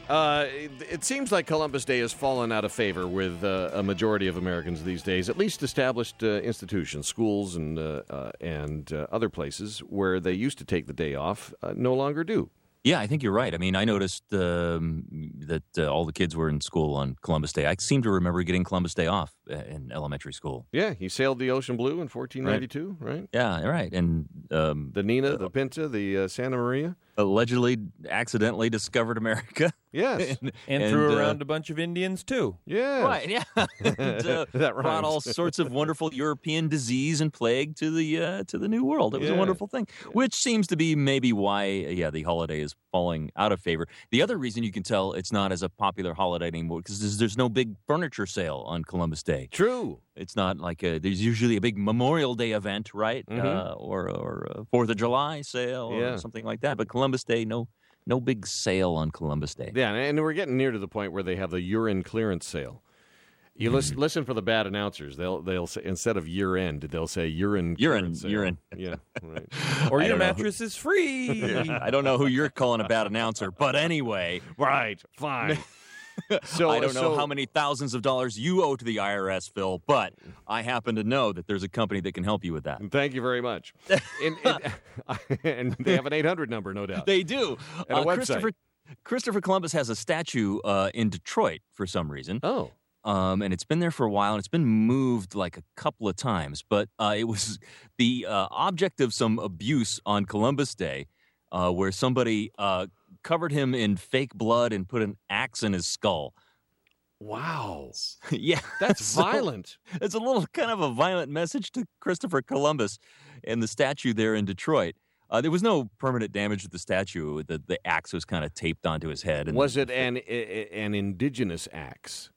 Speaker 1: Uh, it, it seems like Columbus Day has fallen out of favor with uh, a majority of Americans these days, at least established uh, institutions, schools and, uh, uh, and uh, other places where they used to take the day off uh, no longer do.
Speaker 2: Yeah, I think you're right. I mean, I noticed um, that uh, all the kids were in school on Columbus Day. I seem to remember getting Columbus Day off uh, in elementary school.
Speaker 1: Yeah, he sailed the ocean blue in fourteen ninety-two, right? right?
Speaker 2: Yeah, right. And um,
Speaker 1: the Nina, the Pinta, the uh, Santa Maria.
Speaker 2: Allegedly accidentally discovered America.
Speaker 1: Yes.
Speaker 3: and,
Speaker 2: and
Speaker 3: threw
Speaker 2: uh,
Speaker 3: around a bunch of Indians, too.
Speaker 1: Yeah.
Speaker 2: Right, yeah. and, uh,
Speaker 1: That
Speaker 2: brought
Speaker 1: rhymes.
Speaker 2: all sorts of wonderful European disease and plague to the uh, to the New World. It was
Speaker 1: Yeah.
Speaker 2: a wonderful thing, which seems to be maybe why, yeah, the holiday is falling out of favor. The other reason you can tell it's not as a popular holiday anymore because there's, there's no big furniture sale on Columbus Day.
Speaker 1: True.
Speaker 2: It's not like a, there's usually a big Memorial Day event, right?
Speaker 1: Mhm.
Speaker 2: Uh, or or a Fourth of July sale
Speaker 1: Yeah.
Speaker 2: or something like that. But Columbus Day, no, no big sale on Columbus Day.
Speaker 1: Yeah, and we're getting near to the point where they have the urine clearance sale. You listen, listen for the bad announcers. They'll they'll say instead of year end, they'll say urine
Speaker 2: Urine,
Speaker 1: clearance sale.
Speaker 2: urine.
Speaker 1: Yeah, right.
Speaker 3: Or
Speaker 2: I
Speaker 3: your
Speaker 2: don't know.
Speaker 3: mattress is free.
Speaker 2: I don't know who you're calling a bad announcer, but anyway,
Speaker 1: Right. Fine. So
Speaker 2: I don't know
Speaker 1: so-
Speaker 2: how many thousands of dollars you owe to the I R S, Phil, but I happen to know that there's a company that can help you with that.
Speaker 1: Thank you very much. And, and, and they have an eight hundred number, no doubt.
Speaker 2: They do.
Speaker 1: And a
Speaker 2: Uh,
Speaker 1: website.
Speaker 2: Christopher, Christopher Columbus has a statue uh, in Detroit for some reason.
Speaker 1: Oh.
Speaker 2: Um, and it's been there for a while, and it's been moved like a couple of times. But uh, it was the uh, object of some abuse on Columbus Day, uh, where somebody uh, covered him in fake blood and put an axe in his skull.
Speaker 1: Wow.
Speaker 2: yeah,
Speaker 1: That's
Speaker 2: so
Speaker 1: violent.
Speaker 2: It's a little kind of a violent message to Christopher Columbus and the statue there in Detroit. Uh, there was no permanent damage to the statue. The, the axe was kind of taped onto his head. And
Speaker 1: Was it an an indigenous axe?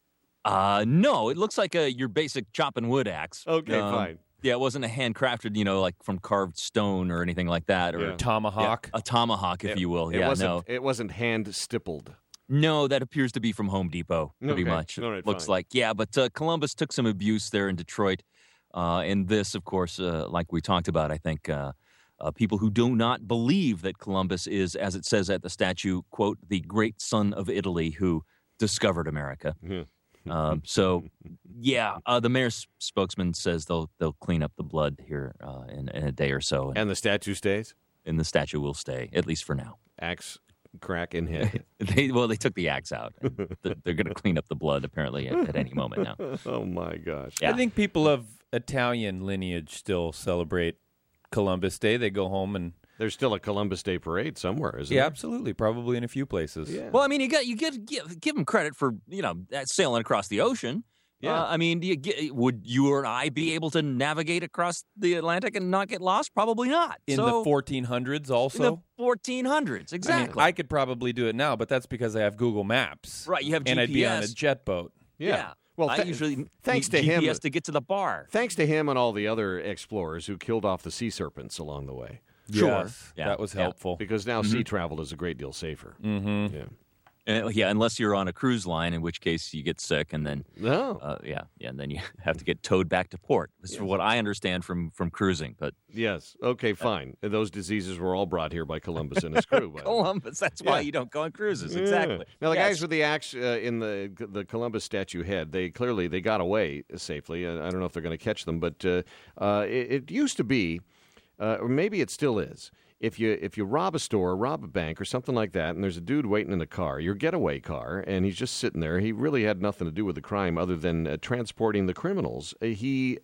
Speaker 2: Uh, no, it looks like a your basic chopping wood axe.
Speaker 1: Okay,
Speaker 2: Um,
Speaker 1: fine.
Speaker 2: Yeah, it wasn't a handcrafted, you know, like from carved stone or anything like that, or
Speaker 1: Yeah.
Speaker 3: Tomahawk.
Speaker 2: a tomahawk, if
Speaker 1: It-
Speaker 2: you will.
Speaker 1: It
Speaker 2: yeah,
Speaker 1: wasn't,
Speaker 2: no,
Speaker 1: It wasn't hand stippled.
Speaker 2: no, that appears to be from Home Depot, pretty
Speaker 1: Okay.
Speaker 2: much.
Speaker 1: All right,
Speaker 2: Looks
Speaker 1: fine.
Speaker 2: like, yeah, but uh, Columbus took some abuse there in Detroit, uh, and this, of course, uh, like we talked about, I think. Uh, Uh, people who do not believe that Columbus is, as it says at the statue, quote, the great son of Italy who discovered America.
Speaker 1: Yeah.
Speaker 2: Um, so, yeah, uh, the mayor's spokesman says they'll they'll clean up the blood here uh, in, in a day or so, and,
Speaker 1: And the statue stays?
Speaker 2: and the statue will stay, at least for now.
Speaker 1: Axe crack in head.
Speaker 2: They, well, they took the axe out. And th- they're going to clean up the blood, apparently, at, at any moment now.
Speaker 1: Oh, my gosh.
Speaker 2: Yeah.
Speaker 3: I think people of Italian lineage still celebrate Columbus Day. They go home and
Speaker 1: There's still a Columbus Day parade somewhere, isn't
Speaker 3: yeah,
Speaker 1: there?
Speaker 3: absolutely, probably in a few places.
Speaker 1: Yeah.
Speaker 2: Well, I mean, you got you get give, give them credit for you know sailing across the ocean.
Speaker 1: Yeah.
Speaker 2: Uh, I mean, do you get, would you or I be able to navigate across the Atlantic and not get lost? Probably not.
Speaker 3: In
Speaker 2: So,
Speaker 3: the fourteen hundreds, also.
Speaker 2: in the fourteen hundreds,
Speaker 3: I mean,
Speaker 2: exactly.
Speaker 3: I could probably do it now, but that's because I have Google Maps.
Speaker 2: Right, you have
Speaker 3: and I'd be on a
Speaker 2: G P S.
Speaker 3: jet boat.
Speaker 1: Yeah.
Speaker 2: Well,
Speaker 1: Well,
Speaker 2: I
Speaker 1: th-
Speaker 2: usually
Speaker 1: thanks
Speaker 2: need
Speaker 1: to him-
Speaker 2: G P S to get to the bar.
Speaker 1: Thanks to him and all the other explorers who killed off the sea serpents along the way.
Speaker 2: Sure.
Speaker 3: Yes,
Speaker 2: Yeah.
Speaker 3: that was
Speaker 2: Yeah.
Speaker 3: helpful.
Speaker 1: Because now sea travel is a great deal safer.
Speaker 3: Mm-hmm.
Speaker 1: Yeah.
Speaker 2: Uh, yeah, unless you're on a cruise line, in which case you get sick, and then
Speaker 1: No.
Speaker 2: uh, yeah, yeah, and then you have to get towed back to port. This is what I understand from from cruising. But
Speaker 1: Yes. Okay, fine. And those diseases were all brought here by Columbus and his crew. by the way.
Speaker 2: Columbus, that's why
Speaker 1: Yeah.
Speaker 2: you don't go on cruises.
Speaker 1: Yeah.
Speaker 2: Exactly.
Speaker 1: Now the
Speaker 2: Yes.
Speaker 1: guys with the axe uh, in the the Columbus statue head, they clearly they got away safely. I I don't know if they're going to catch them, but uh, uh, it, it used to be, uh, or maybe it still is. If you if you rob a store, rob a bank, or something like that, and there's a dude waiting in the car, your getaway car, and he's just sitting there, he really had nothing to do with the crime other than uh, transporting the criminals. Uh, he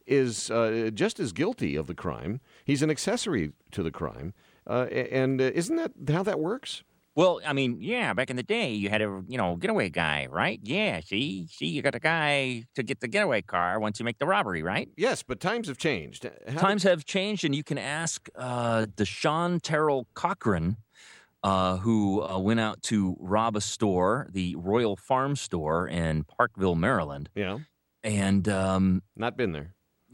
Speaker 1: is uh, just as guilty of the crime. He's an accessory to the crime, uh, and uh, isn't that how that works?
Speaker 8: Well, I mean, yeah, back in the day, you had a, you know, getaway guy, right? Yeah, see? See, you got a guy to get the getaway car once you make the robbery, right?
Speaker 1: Yes, but times have changed. How
Speaker 2: Times have changed, and you can ask uh, Deshaun Terrell Cochran, uh, who uh, went out to rob a store, the Royal Farm Store in Parkville, Maryland.
Speaker 1: Yeah,
Speaker 2: And um,
Speaker 1: not been there.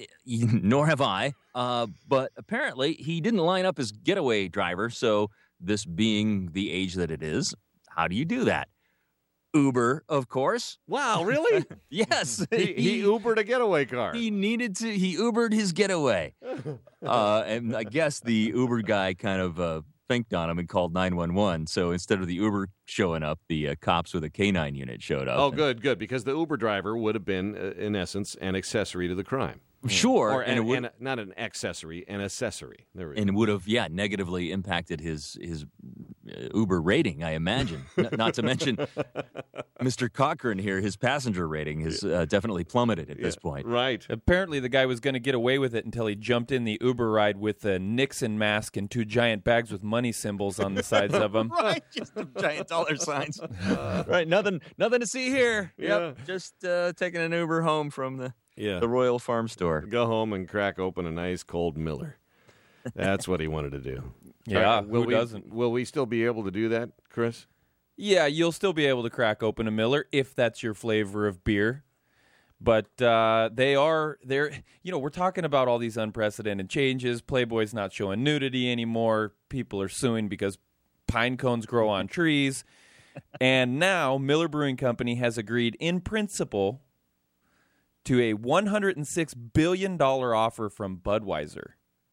Speaker 2: nor have I, uh, but apparently he didn't line up as getaway driver, so this being the age that it is, how do you do that? Uber, of course.
Speaker 1: Wow, really?
Speaker 2: Yes.
Speaker 1: he, he Ubered a getaway car.
Speaker 2: He needed to, he Ubered his getaway. Uh, and I guess the Uber guy kind of uh, thinked on him and called nine one one. So instead of the Uber showing up, the uh, cops with a K nine unit showed up.
Speaker 1: Oh, good, good, because the Uber driver would have been, uh, in essence, an accessory to the crime.
Speaker 2: Sure,
Speaker 1: Or
Speaker 2: and
Speaker 1: an,
Speaker 2: it would,
Speaker 1: an, not an accessory, an accessory. There we
Speaker 2: and
Speaker 1: go.
Speaker 2: it would have, yeah, negatively impacted his his uh, Uber rating, I imagine. N- not to mention, Mister Cochran here, his passenger rating has uh, definitely plummeted at this point.
Speaker 1: Right.
Speaker 3: Apparently, the guy was going to get away with it until he jumped in the Uber ride with a Nixon mask and two giant bags with money symbols on the sides of them.
Speaker 2: Right, just the giant dollar signs. Right, nothing, nothing to see here.
Speaker 1: Yeah.
Speaker 2: Yep, just uh, taking an Uber home from the
Speaker 1: Yeah.
Speaker 2: the Royal Farm Store.
Speaker 1: Go home and crack open a nice cold Miller. That's what he wanted to do.
Speaker 3: Yeah,
Speaker 1: All right, will
Speaker 3: who
Speaker 1: we,
Speaker 3: doesn't?
Speaker 1: Will we still be able to do that, Chris?
Speaker 3: Yeah, you'll still be able to crack open a Miller if that's your flavor of beer. But uh, they are, they're, you know, we're talking about all these unprecedented changes. Playboy's not showing nudity anymore. People are suing because pine cones grow on trees. And now Miller Brewing Company has agreed in principle to a one hundred six billion dollars offer from Budweiser.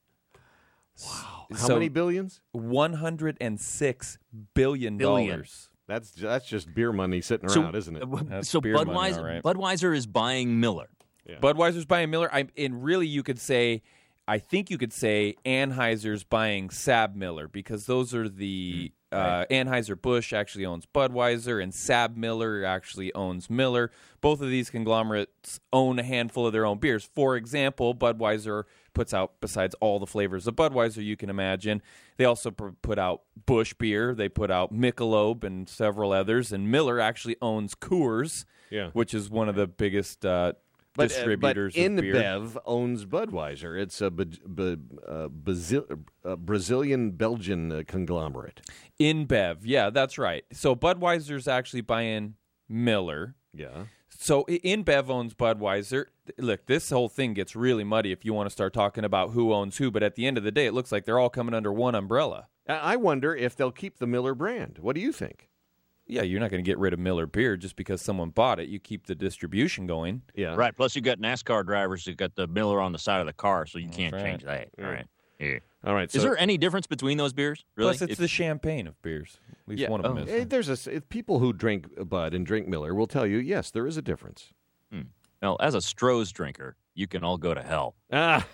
Speaker 1: Wow. How
Speaker 3: So-
Speaker 1: many billions?
Speaker 3: one hundred six billion dollars.
Speaker 2: Billion.
Speaker 1: That's that's just beer money sitting
Speaker 2: So-
Speaker 1: around, isn't it?
Speaker 2: Uh,
Speaker 3: That's
Speaker 2: So
Speaker 3: beer money,
Speaker 2: Budweiser,
Speaker 3: all right.
Speaker 2: Budweiser is buying Miller.
Speaker 1: Yeah.
Speaker 3: Budweiser's buying Miller. I, and really, you could say, I think you could say Anheuser's buying Sab Miller because those are the uh, Anheuser-Busch actually owns Budweiser and Sab Miller actually owns Miller. Both of these conglomerates own a handful of their own beers. For example, Budweiser puts out, besides all the flavors of Budweiser you can imagine, they also pr- put out Busch beer. They put out Michelob and several others. And Miller actually owns Coors,
Speaker 1: Yeah.
Speaker 3: which is one of the biggest uh,
Speaker 1: But, uh,
Speaker 3: distributors
Speaker 1: but
Speaker 3: of beer.
Speaker 1: InBev owns Budweiser. It's a b- b- uh, Brazil- uh, Brazilian-Belgian uh, conglomerate.
Speaker 3: InBev, yeah, that's right. So Budweiser's actually buying Miller.
Speaker 1: Yeah.
Speaker 3: So I- InBev owns Budweiser. Look, this whole thing gets really muddy if you want to start talking about who owns who. But at the end of the day, it looks like they're all coming under one umbrella.
Speaker 1: I I wonder if they'll keep the Miller brand. What do you think?
Speaker 3: Yeah, you're not going to get rid of Miller beer just because someone bought it. You keep the distribution going.
Speaker 1: Yeah.
Speaker 8: Right. Plus, you got NASCAR drivers that got the Miller on the side of the car, so you can't
Speaker 3: right.
Speaker 8: change that.
Speaker 1: Yeah.
Speaker 8: All right. Yeah.
Speaker 1: All right. So
Speaker 2: Is there any difference between those beers? Really?
Speaker 3: Plus, it's
Speaker 2: If-
Speaker 3: the champagne of beers. At least
Speaker 2: Yeah.
Speaker 3: one of
Speaker 2: Oh.
Speaker 3: them
Speaker 1: eh,
Speaker 3: is.
Speaker 1: there's a s- if people who drink Bud and drink Miller will tell you, yes, there is a difference.
Speaker 2: Well, as a Stroh's drinker, you can all go to hell.
Speaker 1: Ah,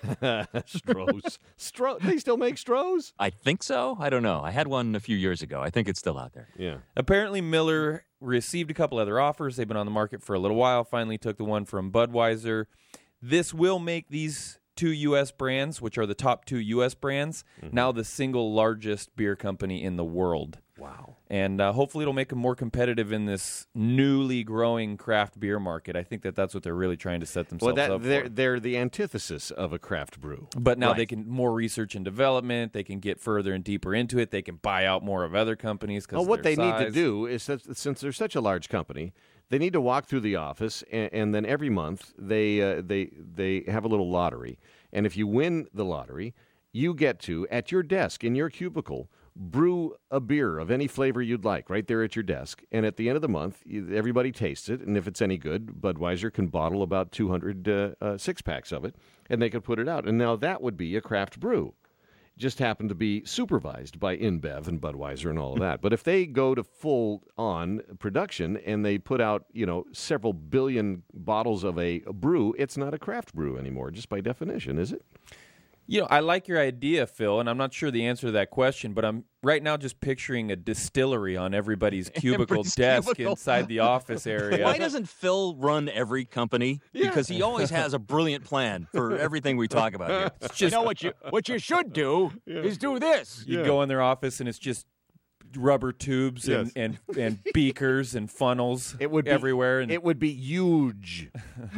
Speaker 1: Stroh's. Stro- they still make Stroh's?
Speaker 2: I think so. I don't know. I had one a few years ago. I think it's still out there.
Speaker 1: Yeah.
Speaker 3: Apparently, Miller received a couple other offers. They've been on the market for a little while. Finally took the one from Budweiser. This will make these two U S brands, which are the top two U S brands, now the single largest beer company in the world.
Speaker 1: Wow.
Speaker 3: And uh, hopefully it'll make them more competitive in this newly growing craft beer market. I think that that's what they're really trying to set
Speaker 1: Well,
Speaker 3: themselves
Speaker 1: that,
Speaker 3: up
Speaker 1: they're,
Speaker 3: for.
Speaker 1: they're the antithesis of a craft brew.
Speaker 3: But now
Speaker 2: Right.
Speaker 3: they can more research and development. They can get further and deeper into it. They can buy out more of other companies.
Speaker 1: Well, what they need to do is, that since they're such a large company, they need to walk through the office, and, and then every month they uh, they they have a little lottery. And if you win the lottery, you get to, at your desk, in your cubicle, brew a beer of any flavor you'd like right there at your desk. And at the end of the month, you- everybody tastes it. And if it's any good, Budweiser can bottle about two hundred uh, uh, six-packs of it, and they can put it out. And now that would be a craft brew. Just happened to be supervised by InBev and Budweiser and all of that. But if they go to full-on production and they put out, you know, several billion bottles of a brew, it's not a craft brew anymore, just by definition, is it?
Speaker 3: You know, I like your idea, Phil, and I'm not sure the answer to that question, but I'm right now just picturing a distillery on everybody's cubicle
Speaker 2: Everybody's
Speaker 3: desk
Speaker 2: cubicle.
Speaker 3: inside the office area.
Speaker 2: Why doesn't Phil run every company? Because he always has a brilliant plan for everything we talk about here.
Speaker 3: It's
Speaker 8: You
Speaker 3: just
Speaker 8: know what you what you should do is do this.
Speaker 3: you go in their office and it's just rubber tubes
Speaker 1: Yes.
Speaker 3: and, and, and beakers and funnels
Speaker 1: It would be,
Speaker 3: everywhere. And
Speaker 1: It would be huge.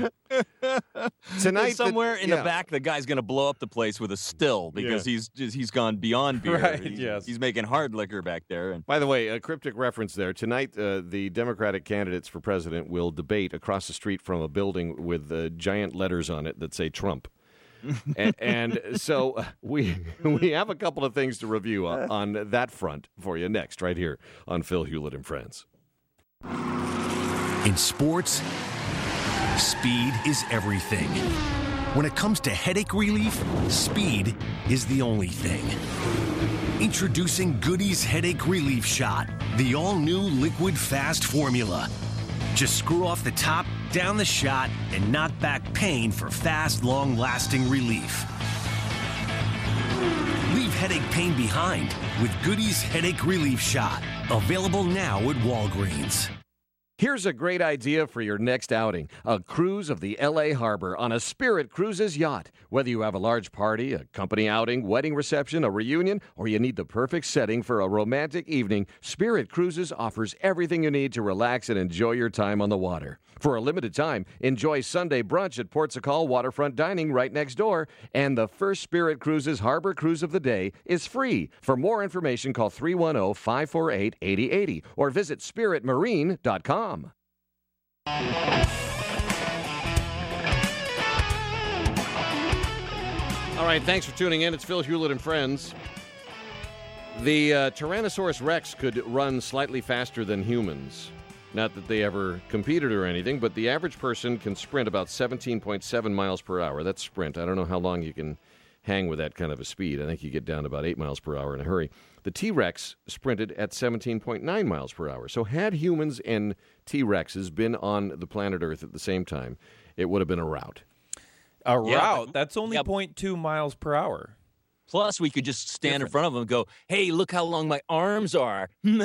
Speaker 1: Tonight,
Speaker 2: And somewhere
Speaker 1: the,
Speaker 2: in
Speaker 1: yeah.
Speaker 2: the back, the guy's going to blow up the place with a still because
Speaker 1: Yeah.
Speaker 2: he's just, he's gone beyond beer.
Speaker 3: Right,
Speaker 2: He's,
Speaker 3: yes.
Speaker 2: he's making hard liquor back there. And
Speaker 1: By the way, a cryptic reference there. Tonight, uh, the Democratic candidates for president will debate across the street from a building with uh, giant letters on it that say Trump. and, and so uh, we we have a couple of things to review on, on that front for you next, right here on Phil Hewlett and Friends.
Speaker 4: In sports, speed is everything. When it comes to headache relief, Speed is the only thing. Introducing Goody's Headache Relief Shot, the all-new liquid fast formula. Just screw off the top, down the shot, and knock back pain for fast, long-lasting relief. Leave headache pain behind with Goody's Headache Relief Shot. Available now at Walgreens.
Speaker 1: Here's a great idea for your next outing. A cruise of the L A Harbor on a Spirit Cruises yacht. Whether you have a large party, a company outing, wedding reception, a reunion, or you need the perfect setting for a romantic evening, Spirit Cruises offers everything you need to relax and enjoy your time on the water. For a limited time, enjoy Sunday brunch at Port Sacal Waterfront Dining right next door, and the first Spirit Cruises Harbor Cruise of the day is free. For more information, call three one zero, five four eight, eight zero eight zero or visit spirit marine dot com. All right, thanks for tuning in. It's Phil Hewlett and Friends. The uh, Tyrannosaurus Rex could run slightly faster than humans. Not that they ever competed or anything, but the average person can sprint about seventeen point seven miles per hour. That's sprint. I don't know how long you can hang with that kind of a speed. I think you get down to about eight miles per hour in a hurry. The T-Rex sprinted at seventeen point nine miles per hour. So had humans and T-Rexes been on the planet Earth at the same time, it would have been a rout.
Speaker 3: A
Speaker 2: Yeah,
Speaker 3: route?
Speaker 2: but-
Speaker 3: That's only
Speaker 2: yeah.
Speaker 3: zero point two miles per hour.
Speaker 2: Plus, we could just stand in front of them and go, hey, look how long my arms are.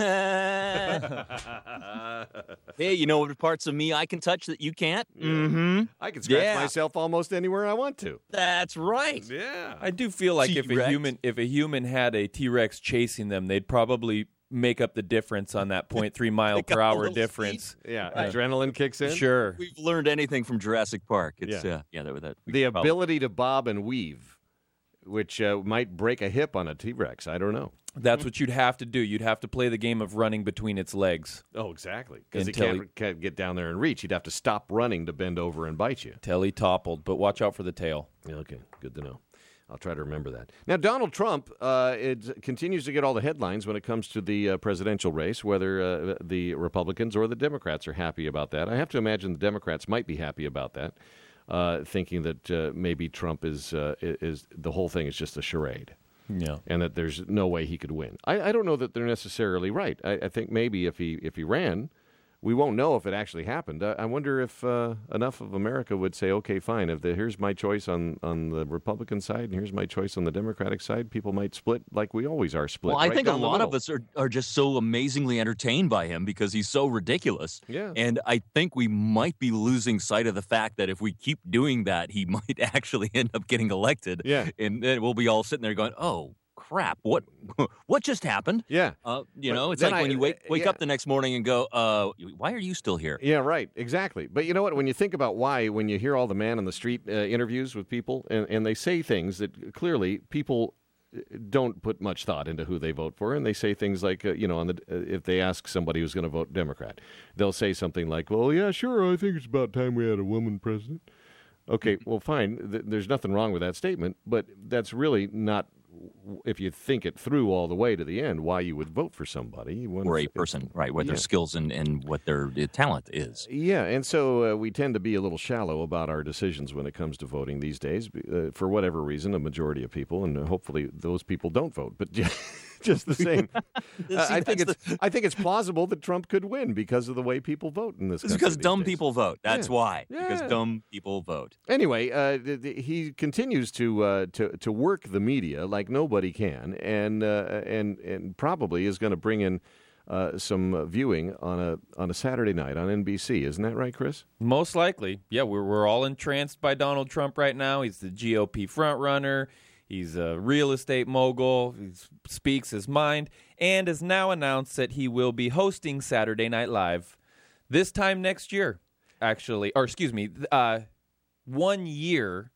Speaker 2: Hey, you know what parts of me I can touch that you can't? Mm-hmm.
Speaker 1: I can scratch
Speaker 2: Yeah.
Speaker 1: myself almost anywhere I want to.
Speaker 2: That's right.
Speaker 1: Yeah.
Speaker 3: I do feel like if a
Speaker 2: T-Rex.
Speaker 3: human if a human had a T-Rex chasing them, they'd probably make up the difference on that zero point three mile
Speaker 2: Pick up
Speaker 3: per
Speaker 2: a
Speaker 3: hour
Speaker 2: little
Speaker 3: difference.
Speaker 1: Yeah, adrenaline kicks in.
Speaker 3: Sure.
Speaker 2: We've learned anything from Jurassic Park. It's,
Speaker 1: Yeah.
Speaker 2: uh, yeah, that, that, we
Speaker 1: The
Speaker 2: could probably-
Speaker 1: ability to bob and weave, which uh, might break a hip on a T-Rex. I don't know.
Speaker 3: That's what you'd have to do. You'd have to play the game of running between its legs
Speaker 1: Oh, exactly. Because he
Speaker 3: Until
Speaker 1: can't, can't get down there and reach. He'd have to stop running to bend over and bite you.
Speaker 3: till he toppled. But watch out for the tail.
Speaker 1: Okay, good to know. I'll try to remember that. Now, Donald Trump uh, it continues to get all the headlines when it comes to the uh, presidential race, whether uh, the Republicans or the Democrats are happy about that. I have to imagine the Democrats might be happy about that, uh, thinking that uh, maybe Trump is, uh, is the whole thing is just a charade.
Speaker 3: Yeah.
Speaker 1: And that there's no way he could win. I, I don't know that they're necessarily right. I, I think maybe if he if he ran, we won't know if it actually happened. I, I wonder if uh, enough of America would say, okay, fine, if the, here's my choice on, on the Republican side and here's my choice on the Democratic side, people might split like we always are split.
Speaker 2: Well, I
Speaker 1: right
Speaker 2: think a
Speaker 1: down the
Speaker 2: lot of
Speaker 1: middle.
Speaker 2: us are, are just so amazingly entertained by him because he's so ridiculous.
Speaker 1: Yeah.
Speaker 2: And I think we might be losing sight of the fact that if we keep doing that, he might actually end up getting elected.
Speaker 1: Yeah.
Speaker 2: And then we'll be all sitting there going, oh, crap, what what just happened?
Speaker 1: Yeah.
Speaker 2: Uh, you
Speaker 1: But
Speaker 2: know, it's
Speaker 1: then
Speaker 2: like when
Speaker 1: I-
Speaker 2: you wake wake
Speaker 1: yeah.
Speaker 2: up the next morning and go, uh, why are you still here?
Speaker 1: Yeah, right. Exactly. But you know what? When you think about why, when you hear all the man on the street uh, interviews with people, and, and they say things that clearly people uh, don't put much thought into who they vote for, and they say things like, uh, you know, on the uh, if they ask somebody who's going to vote Democrat, they'll say something like, "Well, yeah, sure, I think it's about time we had a woman president." Okay, well, fine. Th- there's nothing wrong with that statement, but that's really not. If you think it through all the way to the end, why you would vote for somebody. When
Speaker 2: Or a
Speaker 1: if-
Speaker 2: person, right, what
Speaker 1: Yeah.
Speaker 2: their skills and, and what their uh, talent is.
Speaker 1: Yeah, and so uh, we tend to be a little shallow about our decisions when it comes to voting these days. Uh, for whatever reason, a majority of people, and hopefully those people don't vote, but just the same. uh, I think
Speaker 2: that's
Speaker 1: it's I think it's plausible that Trump could win because of the way people vote in this
Speaker 2: It's
Speaker 1: country
Speaker 2: because
Speaker 1: these
Speaker 2: dumb
Speaker 1: days.
Speaker 2: people vote. That's
Speaker 1: Yeah.
Speaker 2: why. Because
Speaker 1: Yeah.
Speaker 2: dumb people vote.
Speaker 1: Anyway, uh, th- th- he continues to uh, to to work the media like nobody can, and uh, and and probably is going to bring in uh, some uh, viewing on a on a Saturday night on N B C. Isn't that right, Chris?
Speaker 3: Most likely. Yeah, we're, we're all entranced by Donald Trump right now. He's the G O P frontrunner. He's a real estate mogul. He speaks his mind and has now announced that he will be hosting Saturday Night Live this time next year, actually. Or, excuse me, uh, one year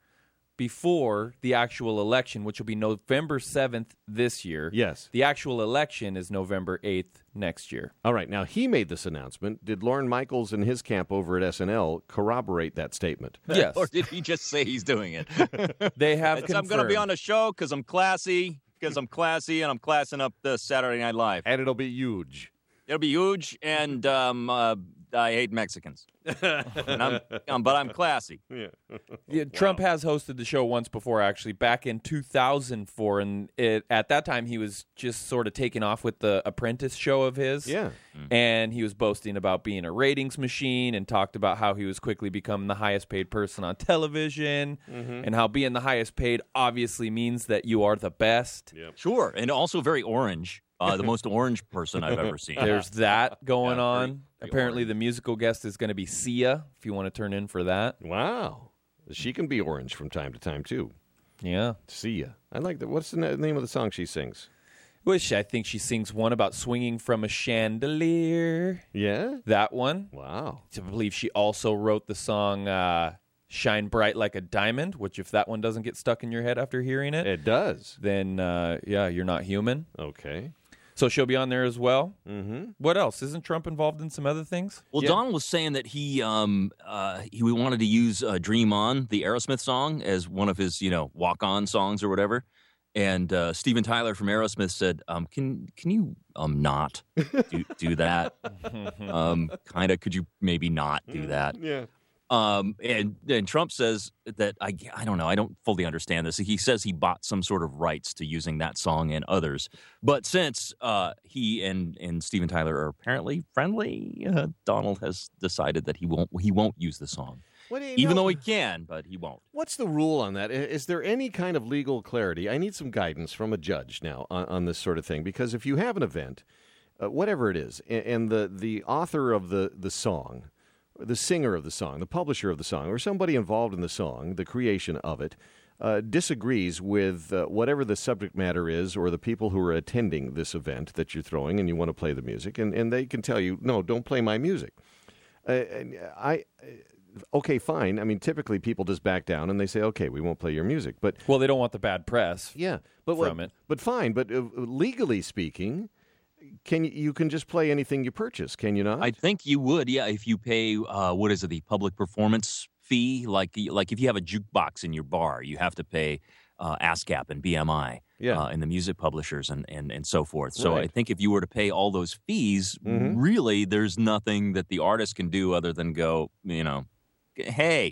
Speaker 3: before the actual election, which will be November seventh this year.
Speaker 1: Yes.
Speaker 3: The actual election is November eighth next year.
Speaker 1: All right. Now, he made this announcement. Did Lorne Michaels and his camp over at S N L corroborate that statement?
Speaker 3: Yes.
Speaker 2: Or did he just say he's doing it?
Speaker 3: They have
Speaker 2: It's, I'm going to be
Speaker 3: confirmed.
Speaker 2: on a show because I'm classy, because I'm classy, and I'm classing up the Saturday Night Live.
Speaker 1: And it'll be huge.
Speaker 2: It'll be huge, and um, uh, I hate Mexicans. and I'm, um, but I'm classy.
Speaker 1: Yeah.
Speaker 3: Yeah, Trump has hosted the show once before, actually, back in two thousand four, and it, at that time he was just sort of taking off with the Apprentice show of his.
Speaker 1: Yeah.
Speaker 3: And he was boasting about being a ratings machine and talked about how he was quickly becoming the highest paid person on television
Speaker 1: Mm-hmm.
Speaker 3: and how being the highest paid obviously means that you are the best.
Speaker 1: Yep.
Speaker 2: Sure, and also very orange. Uh, the most orange person I've ever seen.
Speaker 3: There's that going
Speaker 2: Yeah,
Speaker 3: on.
Speaker 2: very- very
Speaker 3: Apparently,
Speaker 2: orange.
Speaker 3: the musical guest is going to be Sia, if you want to turn in for that.
Speaker 1: Wow. She can be orange from time to time, too.
Speaker 3: Yeah.
Speaker 1: See ya. I like that. What's the na- name of the song she sings?
Speaker 3: Wish I think she sings one about swinging from a chandelier.
Speaker 1: Yeah?
Speaker 3: That one.
Speaker 1: Wow.
Speaker 3: I believe she also wrote the song uh, Shine Bright Like a Diamond, which if that one doesn't get stuck in your head after hearing it,
Speaker 1: It does.
Speaker 3: then, uh, yeah, you're not human.
Speaker 1: Okay.
Speaker 3: So she'll be on there as well.
Speaker 1: Mm-hmm.
Speaker 3: What else? Isn't Trump involved in some other things?
Speaker 2: Well,
Speaker 1: Yeah.
Speaker 2: Donald was saying that he um uh he wanted to use uh, "Dream On," the Aerosmith song, as one of his you know walk-on songs or whatever. And uh, Steven Tyler from Aerosmith said, um, "Can can you um not do, do that? um, kind of. Could you maybe not do that?"
Speaker 1: Yeah.
Speaker 2: Um, and and Trump says that I I don't know. I don't fully understand this. He says he bought some sort of rights to using that song and others. But since uh, he and and Steven Tyler are apparently friendly, uh, Donald has decided that he won't he won't use the song,
Speaker 1: What do you
Speaker 2: even
Speaker 1: know-
Speaker 2: though he can, but he won't.
Speaker 1: What's the rule on that? I- Is there any kind of legal clarity? I need some guidance from a judge now on, on this sort of thing, because if you have an event, uh, whatever it is, and, and the, the author of the, the song, the singer of the song, the publisher of the song, or somebody involved in the song, the creation of it, uh, disagrees with uh, whatever the subject matter is or the people who are attending this event that you're throwing and you want to play the music, and, and they can tell you, no, don't play my music. Uh, and I... Okay, fine. I mean, typically people just back down and they say, "Okay, we won't play your music." But
Speaker 3: Well, they don't want the bad press.
Speaker 1: yeah, but
Speaker 3: From
Speaker 1: what-
Speaker 3: it.
Speaker 1: But fine. But uh, legally speaking, can you, you can just play anything you purchase? Can you not?
Speaker 2: I think you would, yeah, if you pay uh, what is it, the public performance fee? Like like if you have a jukebox in your bar, you have to pay uh, ASCAP and B M I.
Speaker 1: Yeah.
Speaker 2: Uh, and the music publishers and, and, and so forth. So I
Speaker 1: Right.
Speaker 2: think if you were to pay all those fees,
Speaker 1: Mhm.
Speaker 2: really there's nothing that the artist can do other than go, you know, hey.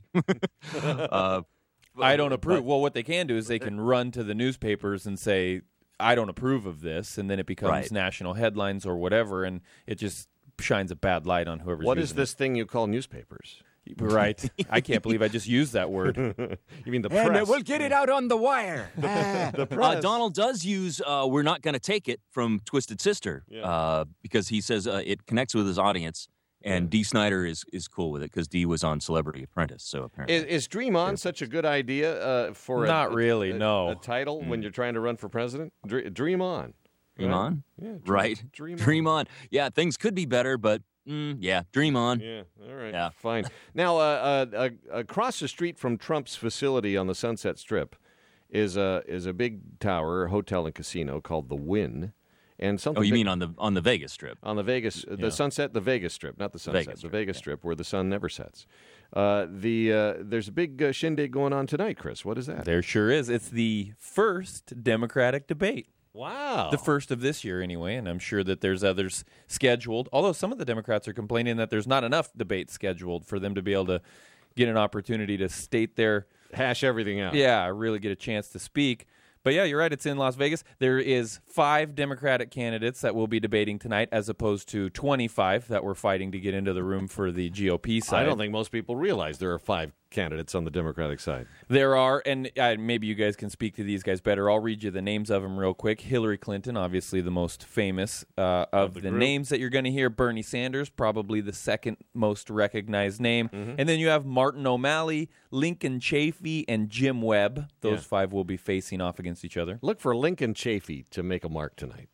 Speaker 2: uh,
Speaker 3: I don't
Speaker 2: but-
Speaker 3: approve. Well, what they can do is they can run to the newspapers and say, I don't approve of this, and then it becomes
Speaker 2: Right.
Speaker 3: national headlines or whatever, and it just shines a bad light on whoever's
Speaker 1: What is
Speaker 3: using
Speaker 1: this thing you call newspapers?
Speaker 3: it. Right. I can't believe I just used that word.
Speaker 1: You mean the
Speaker 8: And uh,
Speaker 1: press?
Speaker 8: we'll get it out on the wire. Ah.
Speaker 1: The
Speaker 2: Uh,
Speaker 1: press.
Speaker 2: Donald does use uh, "We're Not Gonna Take It" from Twisted Sister uh, because he says uh, it connects with his audience, and Dee Snider is, is cool with it because Dee was on Celebrity Apprentice. So apparently,
Speaker 1: Is, is Dream On such a good idea uh, for a,
Speaker 3: Not
Speaker 1: a-
Speaker 3: really,
Speaker 1: a,
Speaker 3: no.
Speaker 1: a title when you're trying to run for president? Dr- Dream On.
Speaker 2: Dream
Speaker 1: right?
Speaker 2: on,
Speaker 1: Yeah, dream,
Speaker 2: right?
Speaker 1: Dream,
Speaker 2: on. Yeah, things could be better, but mm, yeah, dream on.
Speaker 1: Yeah, all right.
Speaker 2: Yeah.
Speaker 1: Fine. Now, uh, uh, uh, across the street from Trump's facility on the Sunset Strip is a is a big tower, hotel and casino called the Wynn, and something.
Speaker 2: Oh, you
Speaker 1: big-
Speaker 2: mean on the on the Vegas Strip?
Speaker 1: on the Vegas, the
Speaker 2: Yeah.
Speaker 1: Sunset, the Vegas Strip, not the Sunset,
Speaker 2: Vegas
Speaker 1: the
Speaker 2: Strip,
Speaker 1: Vegas
Speaker 2: yeah.
Speaker 1: Strip, where the sun never sets. Uh, the uh, there's a big uh, shindig going on tonight, Chris. What is that?
Speaker 3: There sure is. It's the first Democratic debate.
Speaker 1: Wow.
Speaker 3: The first of this year, anyway, and I'm sure that there's others scheduled. Although some of the Democrats are complaining that there's not enough debates scheduled for them to be able to get an opportunity to state their,
Speaker 1: Hash everything out.
Speaker 3: yeah, really get a chance to speak. But yeah, you're right. It's in Las Vegas. There is five Democratic candidates that will be debating tonight, as opposed to twenty-five that were fighting to get into the room for the G O P side.
Speaker 1: I don't think most people realize there are five candidates on the Democratic side.
Speaker 3: There are, and uh, maybe you guys can speak to these guys better. I'll read you the names of them real quick. Hillary Clinton, obviously the most famous uh, of,
Speaker 1: the
Speaker 3: the,
Speaker 1: group.
Speaker 3: names that you're going to hear. Bernie Sanders, probably the second most recognized name.
Speaker 1: Mm-hmm.
Speaker 3: And then you have Martin O'Malley, Lincoln Chafee, and Jim Webb. Those
Speaker 1: Yeah.
Speaker 3: five will be facing off against each other.
Speaker 1: Look for Lincoln Chafee to make a mark tonight.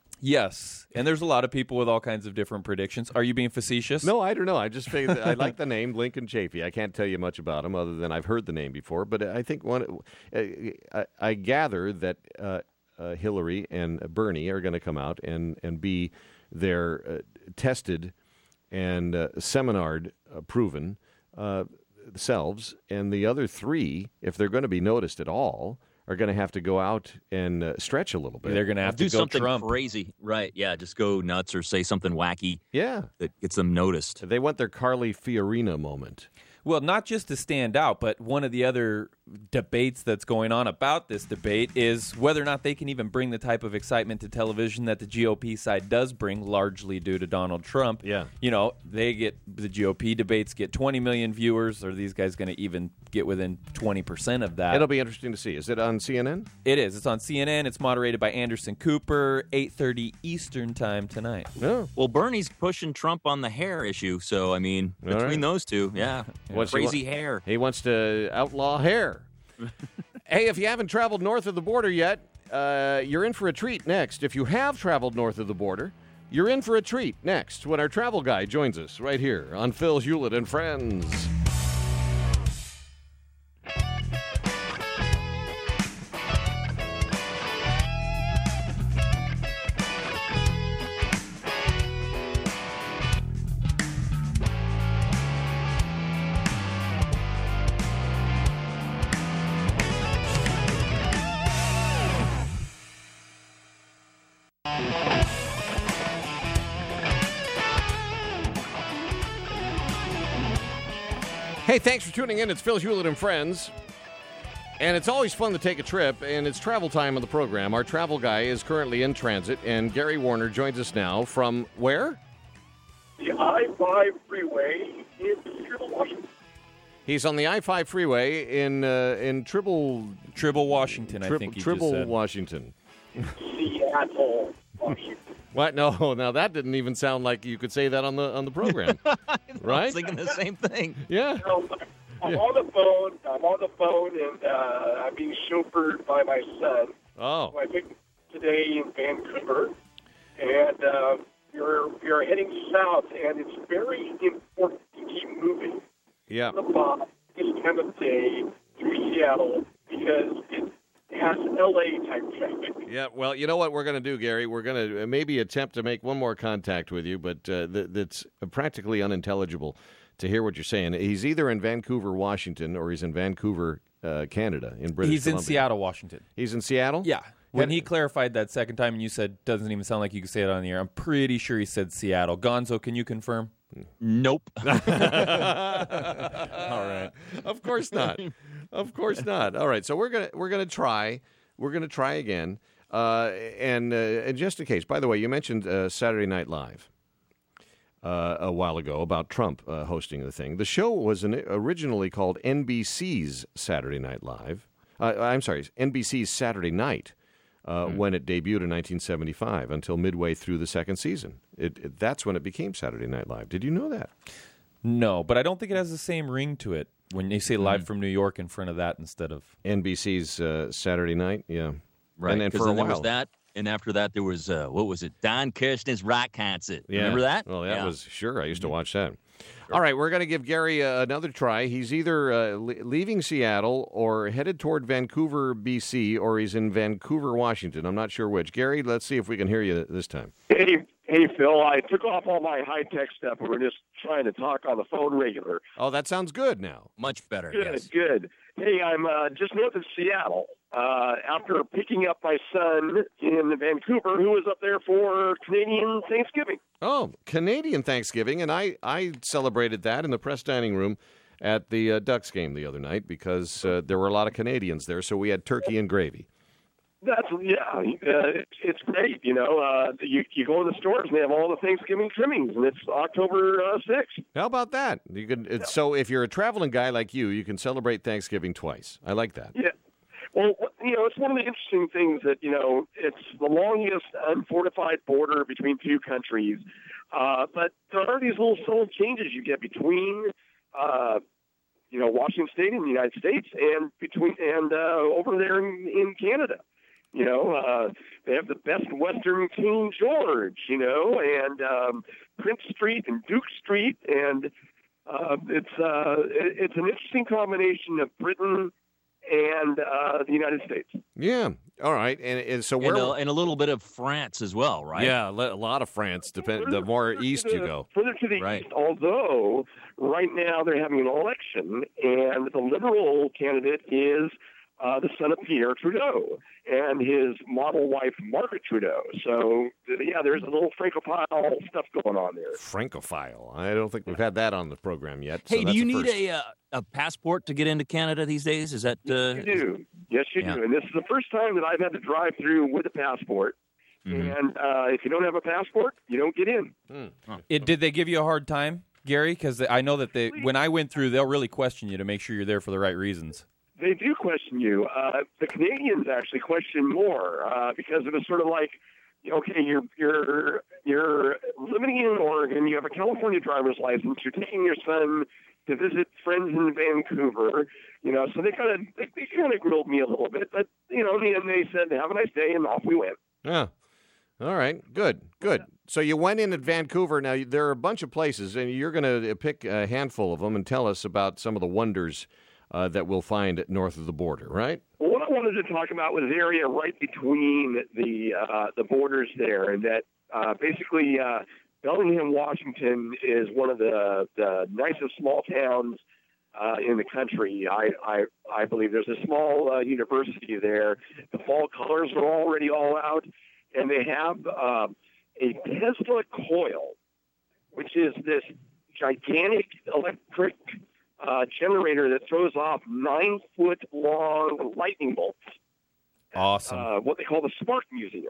Speaker 3: Yes, and there's a lot of people with all kinds of different predictions. Are you being facetious?
Speaker 1: No, I don't know. I just figured I like the name Lincoln Chafee. I can't tell you much about him other than I've heard the name before. But I think one, uh, I, I gather that uh, uh, Hillary and Bernie are going to come out and and be their uh, tested and uh, seminared, uh, proven uh, selves, and the other three, if they're going to be noticed at all, are going to have to go out and uh, stretch a little bit.
Speaker 3: They're going to have
Speaker 2: do
Speaker 3: to go
Speaker 2: something
Speaker 3: Trump.
Speaker 2: crazy, right? Yeah, just go nuts or say something wacky
Speaker 1: Yeah.
Speaker 2: that gets them noticed.
Speaker 1: They want their Carly Fiorina moment.
Speaker 3: Well, not just to stand out, but one of the other debates that's going on about this debate is whether or not they can even bring the type of excitement to television that the G O P side does bring, largely due to Donald Trump.
Speaker 1: Yeah.
Speaker 3: You know, they get the G O P debates get twenty million viewers. Are these guys going to even get within twenty percent of that?
Speaker 1: It'll be interesting to see. Is it on C N N?
Speaker 3: It is. It's on C N N. It's moderated by Anderson Cooper, eight thirty Eastern time tonight.
Speaker 1: No.
Speaker 2: Well, Bernie's pushing Trump on the hair issue, so I mean,
Speaker 1: All
Speaker 2: between
Speaker 1: right.
Speaker 2: those two, yeah,
Speaker 1: What's he
Speaker 2: crazy
Speaker 1: wa-
Speaker 2: hair.
Speaker 1: He wants to outlaw hair. Hey, if you haven't traveled north of the border yet, uh, you're in for a treat next. If you have traveled north of the border, you're in for a treat next when our travel guy joins us right here on Phil Hewlett and Friends. Hey, thanks for tuning in. It's Phil Hewlett and Friends. And it's always fun to take a trip, and it's travel time on the program. Our travel guy is currently in transit, and Gary Warner joins us now from where?
Speaker 9: The I five freeway in Tribble, Washington.
Speaker 1: He's on the I five freeway in uh, in Tribble,
Speaker 3: Tribble, Washington, I
Speaker 1: Trib-
Speaker 3: think he
Speaker 1: Tribble,
Speaker 3: just said.
Speaker 1: Washington.
Speaker 9: Seattle, Washington.
Speaker 1: What? No, now that didn't even sound like you could say that on the on the program,
Speaker 2: I
Speaker 1: right?
Speaker 2: was thinking the same thing.
Speaker 1: Yeah.
Speaker 9: So, I'm
Speaker 1: Yeah.
Speaker 9: on the phone. I'm on the phone, and uh, I'm being chauffeured by my son.
Speaker 1: Oh.
Speaker 9: So I picked him today in Vancouver, and uh, you're you're heading south, and it's very important to keep moving
Speaker 1: Yeah.
Speaker 9: the bus this time of day through Seattle because it has L A type traffic.
Speaker 1: Yeah, well, you know what we're going to do, Gary? We're going to maybe attempt to make one more contact with you, but uh, th- that's practically unintelligible to hear what you're saying. He's either in Vancouver, Washington, or he's in Vancouver, uh, Canada, in British
Speaker 3: He's in
Speaker 1: Columbia.
Speaker 3: Seattle, Washington.
Speaker 1: He's in Seattle?
Speaker 3: Yeah. When
Speaker 1: And-
Speaker 3: he clarified that second time and you said, doesn't even sound like you could say it on the air, I'm pretty sure he said Seattle. Gonzo, can you confirm?
Speaker 2: Nope.
Speaker 1: All right. Of course not. Of course not. All right. So we're gonna we're gonna try. We're gonna try again. Uh, and uh, and just in case, by the way, you mentioned uh, Saturday Night Live uh, a while ago about Trump uh, hosting the thing. The show was an, originally called N B C's Saturday Night Live. Uh, I'm sorry, N B C's Saturday Night. Uh,
Speaker 3: Hmm.
Speaker 1: when it debuted in nineteen seventy-five until midway through the second season. It, it, that's when it became Saturday Night Live. Did you know that?
Speaker 3: No, but I don't think it has the same ring to it when you say
Speaker 1: Mm-hmm.
Speaker 3: live from New York in front of that instead of.
Speaker 1: N B C's uh, Saturday Night, yeah.
Speaker 2: Right.
Speaker 1: And then
Speaker 2: 'cause
Speaker 1: for a
Speaker 2: then there
Speaker 1: while.
Speaker 2: was that, and after that there was uh, what was it? Don Kirshner's rock concert.
Speaker 1: Yeah.
Speaker 2: Remember that?
Speaker 1: Well, that
Speaker 2: Yeah.
Speaker 1: was, sure, I used to watch that. All right, we're going to give Gary uh, another try. He's either uh, le- leaving Seattle or headed toward Vancouver, B C, or he's in Vancouver, Washington. I'm not sure which. Gary, let's see if we can hear you this time.
Speaker 9: Hey, hey, Phil. I took off all my high tech stuff. We were just trying to talk on the phone regular.
Speaker 1: Oh, that sounds good now.
Speaker 2: Much better.
Speaker 9: Good,
Speaker 2: Yes.
Speaker 9: good. Hey, I'm uh, just north of Seattle. Uh, after picking up my son in Vancouver, who was up there for Canadian Thanksgiving.
Speaker 1: Oh, Canadian Thanksgiving, and I, I celebrated that in the press dining room at the uh, Ducks game the other night because uh, there were a lot of Canadians there, so we had turkey and gravy.
Speaker 9: That's yeah, uh, it's, it's great. You know, uh, you you go to the stores and they have all the Thanksgiving trimmings, and it's October uh, sixth.
Speaker 1: How about that? You can. It's, so if you're a traveling guy like you, you can celebrate Thanksgiving twice. I like that.
Speaker 9: Yeah. Well, you know, it's one of the interesting things that, you know, it's the longest unfortified border between two countries. Uh, but there are these little subtle changes you get between, uh, you know, Washington State and the United States and between and uh, over there in, in Canada. You know, uh, they have the best Western King George, you know, and um, Prince Street and Duke Street. And uh, it's uh, it, it's an interesting combination of Britain and uh, the United States.
Speaker 1: Yeah. All right. And, and so where?
Speaker 2: And a, and a little bit of France as well, right?
Speaker 1: Yeah, le- a lot of France. Depend. The more east you go.
Speaker 9: Further to the
Speaker 2: Right.
Speaker 9: east, although right now they're having an election, and the Liberal candidate is uh, the son of Pierre Trudeau and his model wife, Margaret Trudeau. So, yeah, there's a little Francophile stuff going on there.
Speaker 1: Francophile. I don't think we've had that on the program yet. So
Speaker 2: Hey, do
Speaker 1: that's
Speaker 2: you
Speaker 1: a
Speaker 2: need
Speaker 1: first.
Speaker 2: a uh, a passport to get into Canada these days? Is that uh,
Speaker 9: You do. Yes, you
Speaker 2: Yeah.
Speaker 9: do. And this is the first time that I've had to drive through with a passport.
Speaker 2: Mhm.
Speaker 9: And uh, if you don't have a passport, you don't get in.
Speaker 3: It, did they give you a hard time, Gary? Because I know that they, when I went through, they'll really question you to make sure you're there for the right reasons.
Speaker 9: They do question you. Uh, the Canadians actually question more uh, because it was sort of like, okay, you're you're you're living in Oregon. You have a California driver's license. You're taking your son to visit friends in Vancouver. You know, so they kind of they, they kind of grilled me a little bit, but you know, in the end they said, "Have a nice day," and off we went.
Speaker 1: Yeah. All right. Good. Good. So you went in at Vancouver. Now, there are a bunch of places, and you're going to pick a handful of them and tell us about some of the wonders uh, that we'll find north of the border, right?
Speaker 9: Well, what I wanted to talk about was the area right between the uh, the borders there, and that uh, basically uh, Bellingham, Washington, is one of the, the nicest small towns uh, in the country. I, I I believe there's a small uh, university there. The fall colors are already all out, and they have uh, a Tesla coil, which is this gigantic electric uh, generator that throws off nine-foot-long lightning bolts.
Speaker 3: Awesome.
Speaker 9: Uh, what they call the Spark Museum.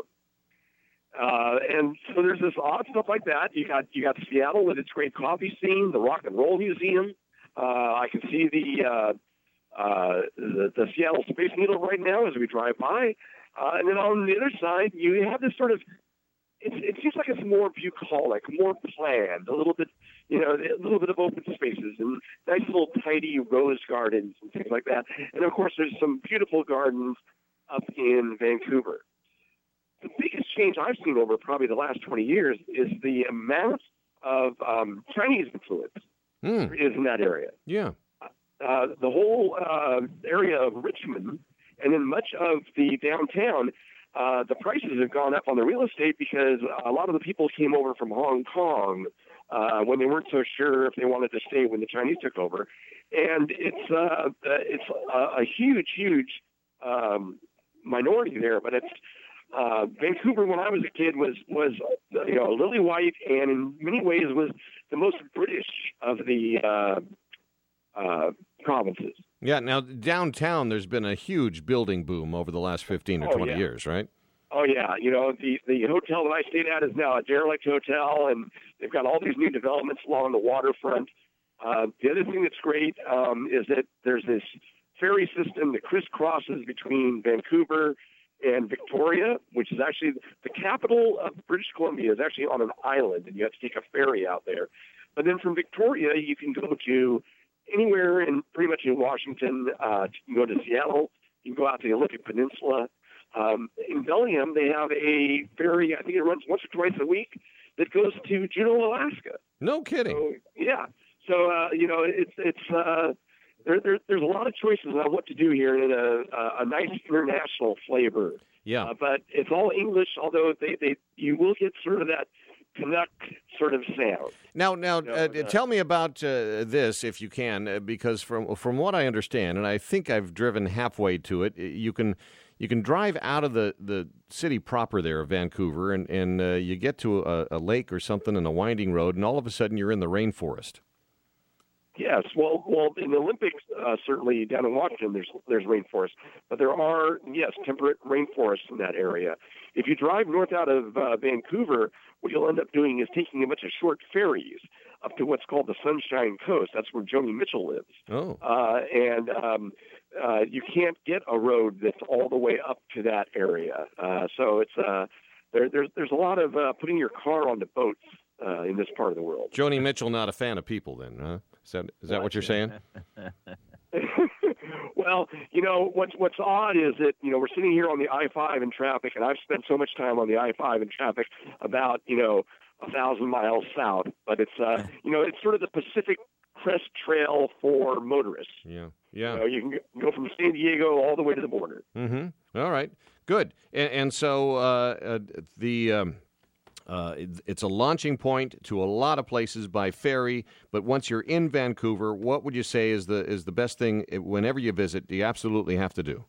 Speaker 9: Uh, and so there's this odd stuff like that. You got you got Seattle with its great coffee scene, the Rock and Roll Museum. Uh, I can see the, uh, uh, the the Seattle Space Needle right now as we drive by. Uh, and then on the other side, you have this sort of, it, it seems like it's more bucolic, more planned, a little bit, you know, a little bit of open spaces and nice little tidy rose gardens and things like that. And of course, there's some beautiful gardens up in Vancouver. The biggest change I've seen over probably the last twenty years is the amount of um, Chinese influence
Speaker 1: Mm.
Speaker 9: there is in that area.
Speaker 1: Yeah.
Speaker 9: Uh, the whole uh, area of Richmond and then much of the downtown, uh, the prices have gone up on the real estate because a lot of the people came over from Hong Kong uh, when they weren't so sure if they wanted to stay when the Chinese took over. And it's uh, it's a, a huge, huge um, minority there, but it's Uh, Vancouver, when I was a kid, was was uh, you know lily white, and in many ways was the most British of the uh, uh, provinces.
Speaker 1: Yeah. Now, downtown, there's been a huge building boom over the last fifteen or
Speaker 9: Oh,
Speaker 1: twenty
Speaker 9: yeah.
Speaker 1: years, right?
Speaker 9: Oh yeah, you know the the hotel that I stayed at is now a derelict hotel, and they've got all these new developments along the waterfront. Uh, the other thing that's great um, is that there's this ferry system that crisscrosses between Vancouver and Victoria, which is actually the capital of British Columbia, is actually on an island, and you have to take a ferry out there. But then from Victoria, you can go to anywhere in pretty much in Washington. Uh, you can go to Seattle. You can go out to the Olympic Peninsula. Um, in Bellingham, they have a ferry. I think it runs once or twice a week that goes to Juneau, Alaska.
Speaker 1: No kidding.
Speaker 9: So, yeah. So uh, you know, it's it's. Uh, There, there, there's a lot of choices on what to do here in a, a, a nice international flavor.
Speaker 1: Yeah.
Speaker 9: Uh, but it's all English, although they, they you will get sort of that Canuck sort of sound.
Speaker 1: Now, now,
Speaker 9: You know,
Speaker 1: uh,
Speaker 9: uh,
Speaker 1: tell me about uh, this, if you can, uh, because from from what I understand, and I think I've driven halfway to it, you can you can drive out of the, the city proper there of Vancouver, and and uh, you get to a, a lake or something in a winding road, and all of a sudden you're in the rainforest.
Speaker 9: Yes, well, well, in the Olympics, uh, certainly down in Washington, there's there's rainforest, but there are yes temperate rainforests in that area. If you drive north out of uh, Vancouver, what you'll end up doing is taking a bunch of short ferries up to what's called the Sunshine Coast. That's where Joni Mitchell lives.
Speaker 1: Oh,
Speaker 9: Uh, and um, uh, you can't get a road that's all the way up to that area. Uh, so it's uh, there, there's there's a lot of uh, putting your car on the boats uh, in this part of the world.
Speaker 1: Joni Mitchell, not a fan of people, then, huh? Is that is that what you're saying?
Speaker 9: Well, you know what's what's odd is that you know we're sitting here on the I five in traffic, and I've spent so much time on the I five in traffic about you know a thousand miles south, but it's uh, you know it's sort of the Pacific Crest Trail for motorists.
Speaker 1: Yeah, yeah.
Speaker 9: You know, you can go from San Diego all the way to the border.
Speaker 1: Mm-hmm. All right, good. And, and so uh, uh, the um, uh, it, it's a launching point to a lot of places by ferry. But once you're in Vancouver, what would you say is the is the best thing whenever you visit? Do you absolutely have to do?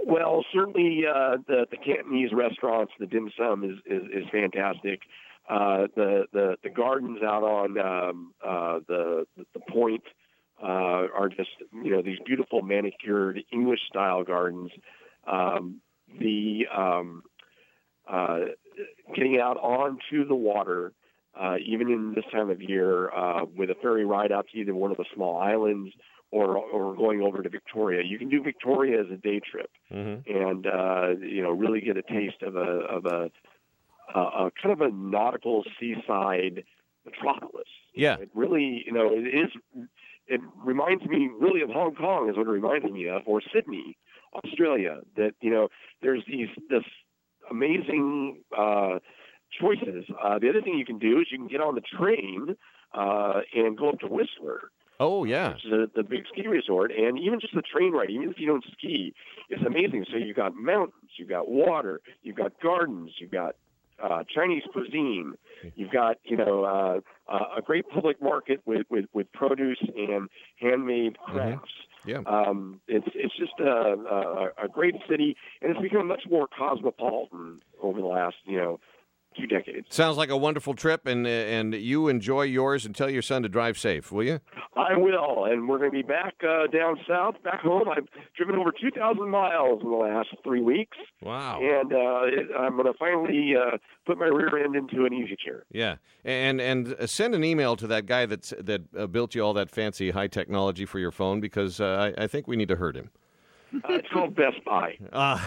Speaker 9: Well, certainly uh, the the Cantonese restaurants, the dim sum is is, is fantastic. Uh, the the the gardens out on um, uh, the the point uh, are just you know these beautiful manicured English style gardens. Um, the um, uh, getting out onto the water, uh, even in this time of year, uh, with a ferry ride out to either one of the small islands or or going over to Victoria. You can do Victoria as a day trip, mm-hmm. and uh, you know really get a taste of a of a, a, a kind of a nautical seaside metropolis.
Speaker 1: Yeah,
Speaker 9: it really you know it is. It reminds me really of Hong Kong is what it reminds me of, or Sydney, Australia. That you know there's these this amazing uh, choices. Uh, the other thing you can do is you can get on the train uh, and go up to Whistler.
Speaker 1: Oh, yeah.
Speaker 9: Which is a, the big ski resort. And even just the train ride, even if you don't ski, it's amazing. So you've got mountains, you've got water, you've got gardens, you've got uh, Chinese cuisine, you've got, you know, uh, uh, a great public market with, with, with produce and handmade crafts.
Speaker 1: Mm-hmm. Yeah.
Speaker 9: Um, it's it's just a, a, a great city, and it's become much more cosmopolitan over the last, you know, two decades.
Speaker 1: Sounds like a wonderful trip, and and you enjoy yours, and tell your son to drive safe, will you?
Speaker 9: I will, and we're going to be back uh, down south, back home. I've driven over two thousand miles in the last three weeks.
Speaker 1: Wow.
Speaker 9: And uh, it, I'm going to finally uh, put my rear end into an easy chair.
Speaker 1: Yeah, and and send an email to that guy that's, that uh, built you all that fancy high technology for your phone, because uh, I, I think we need to hurt him.
Speaker 9: Uh, it's called Best Buy.
Speaker 1: Uh,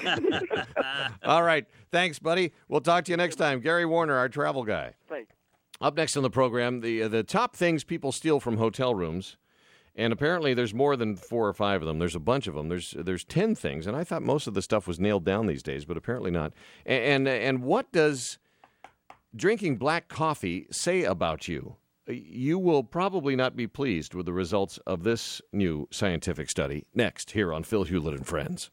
Speaker 1: all right. Thanks, buddy. We'll talk to you next time. Gary Warner, our travel guy.
Speaker 9: Thanks.
Speaker 1: Up next on the program, the the top things people steal from hotel rooms. And apparently there's more than four or five of them. There's a bunch of them. There's there's ten things. And I thought most of the stuff was nailed down these days, but apparently not. And, and, and what does drinking black coffee say about you? You will probably not be pleased with the results of this new scientific study. Next, here on Phil Hewlett and Friends.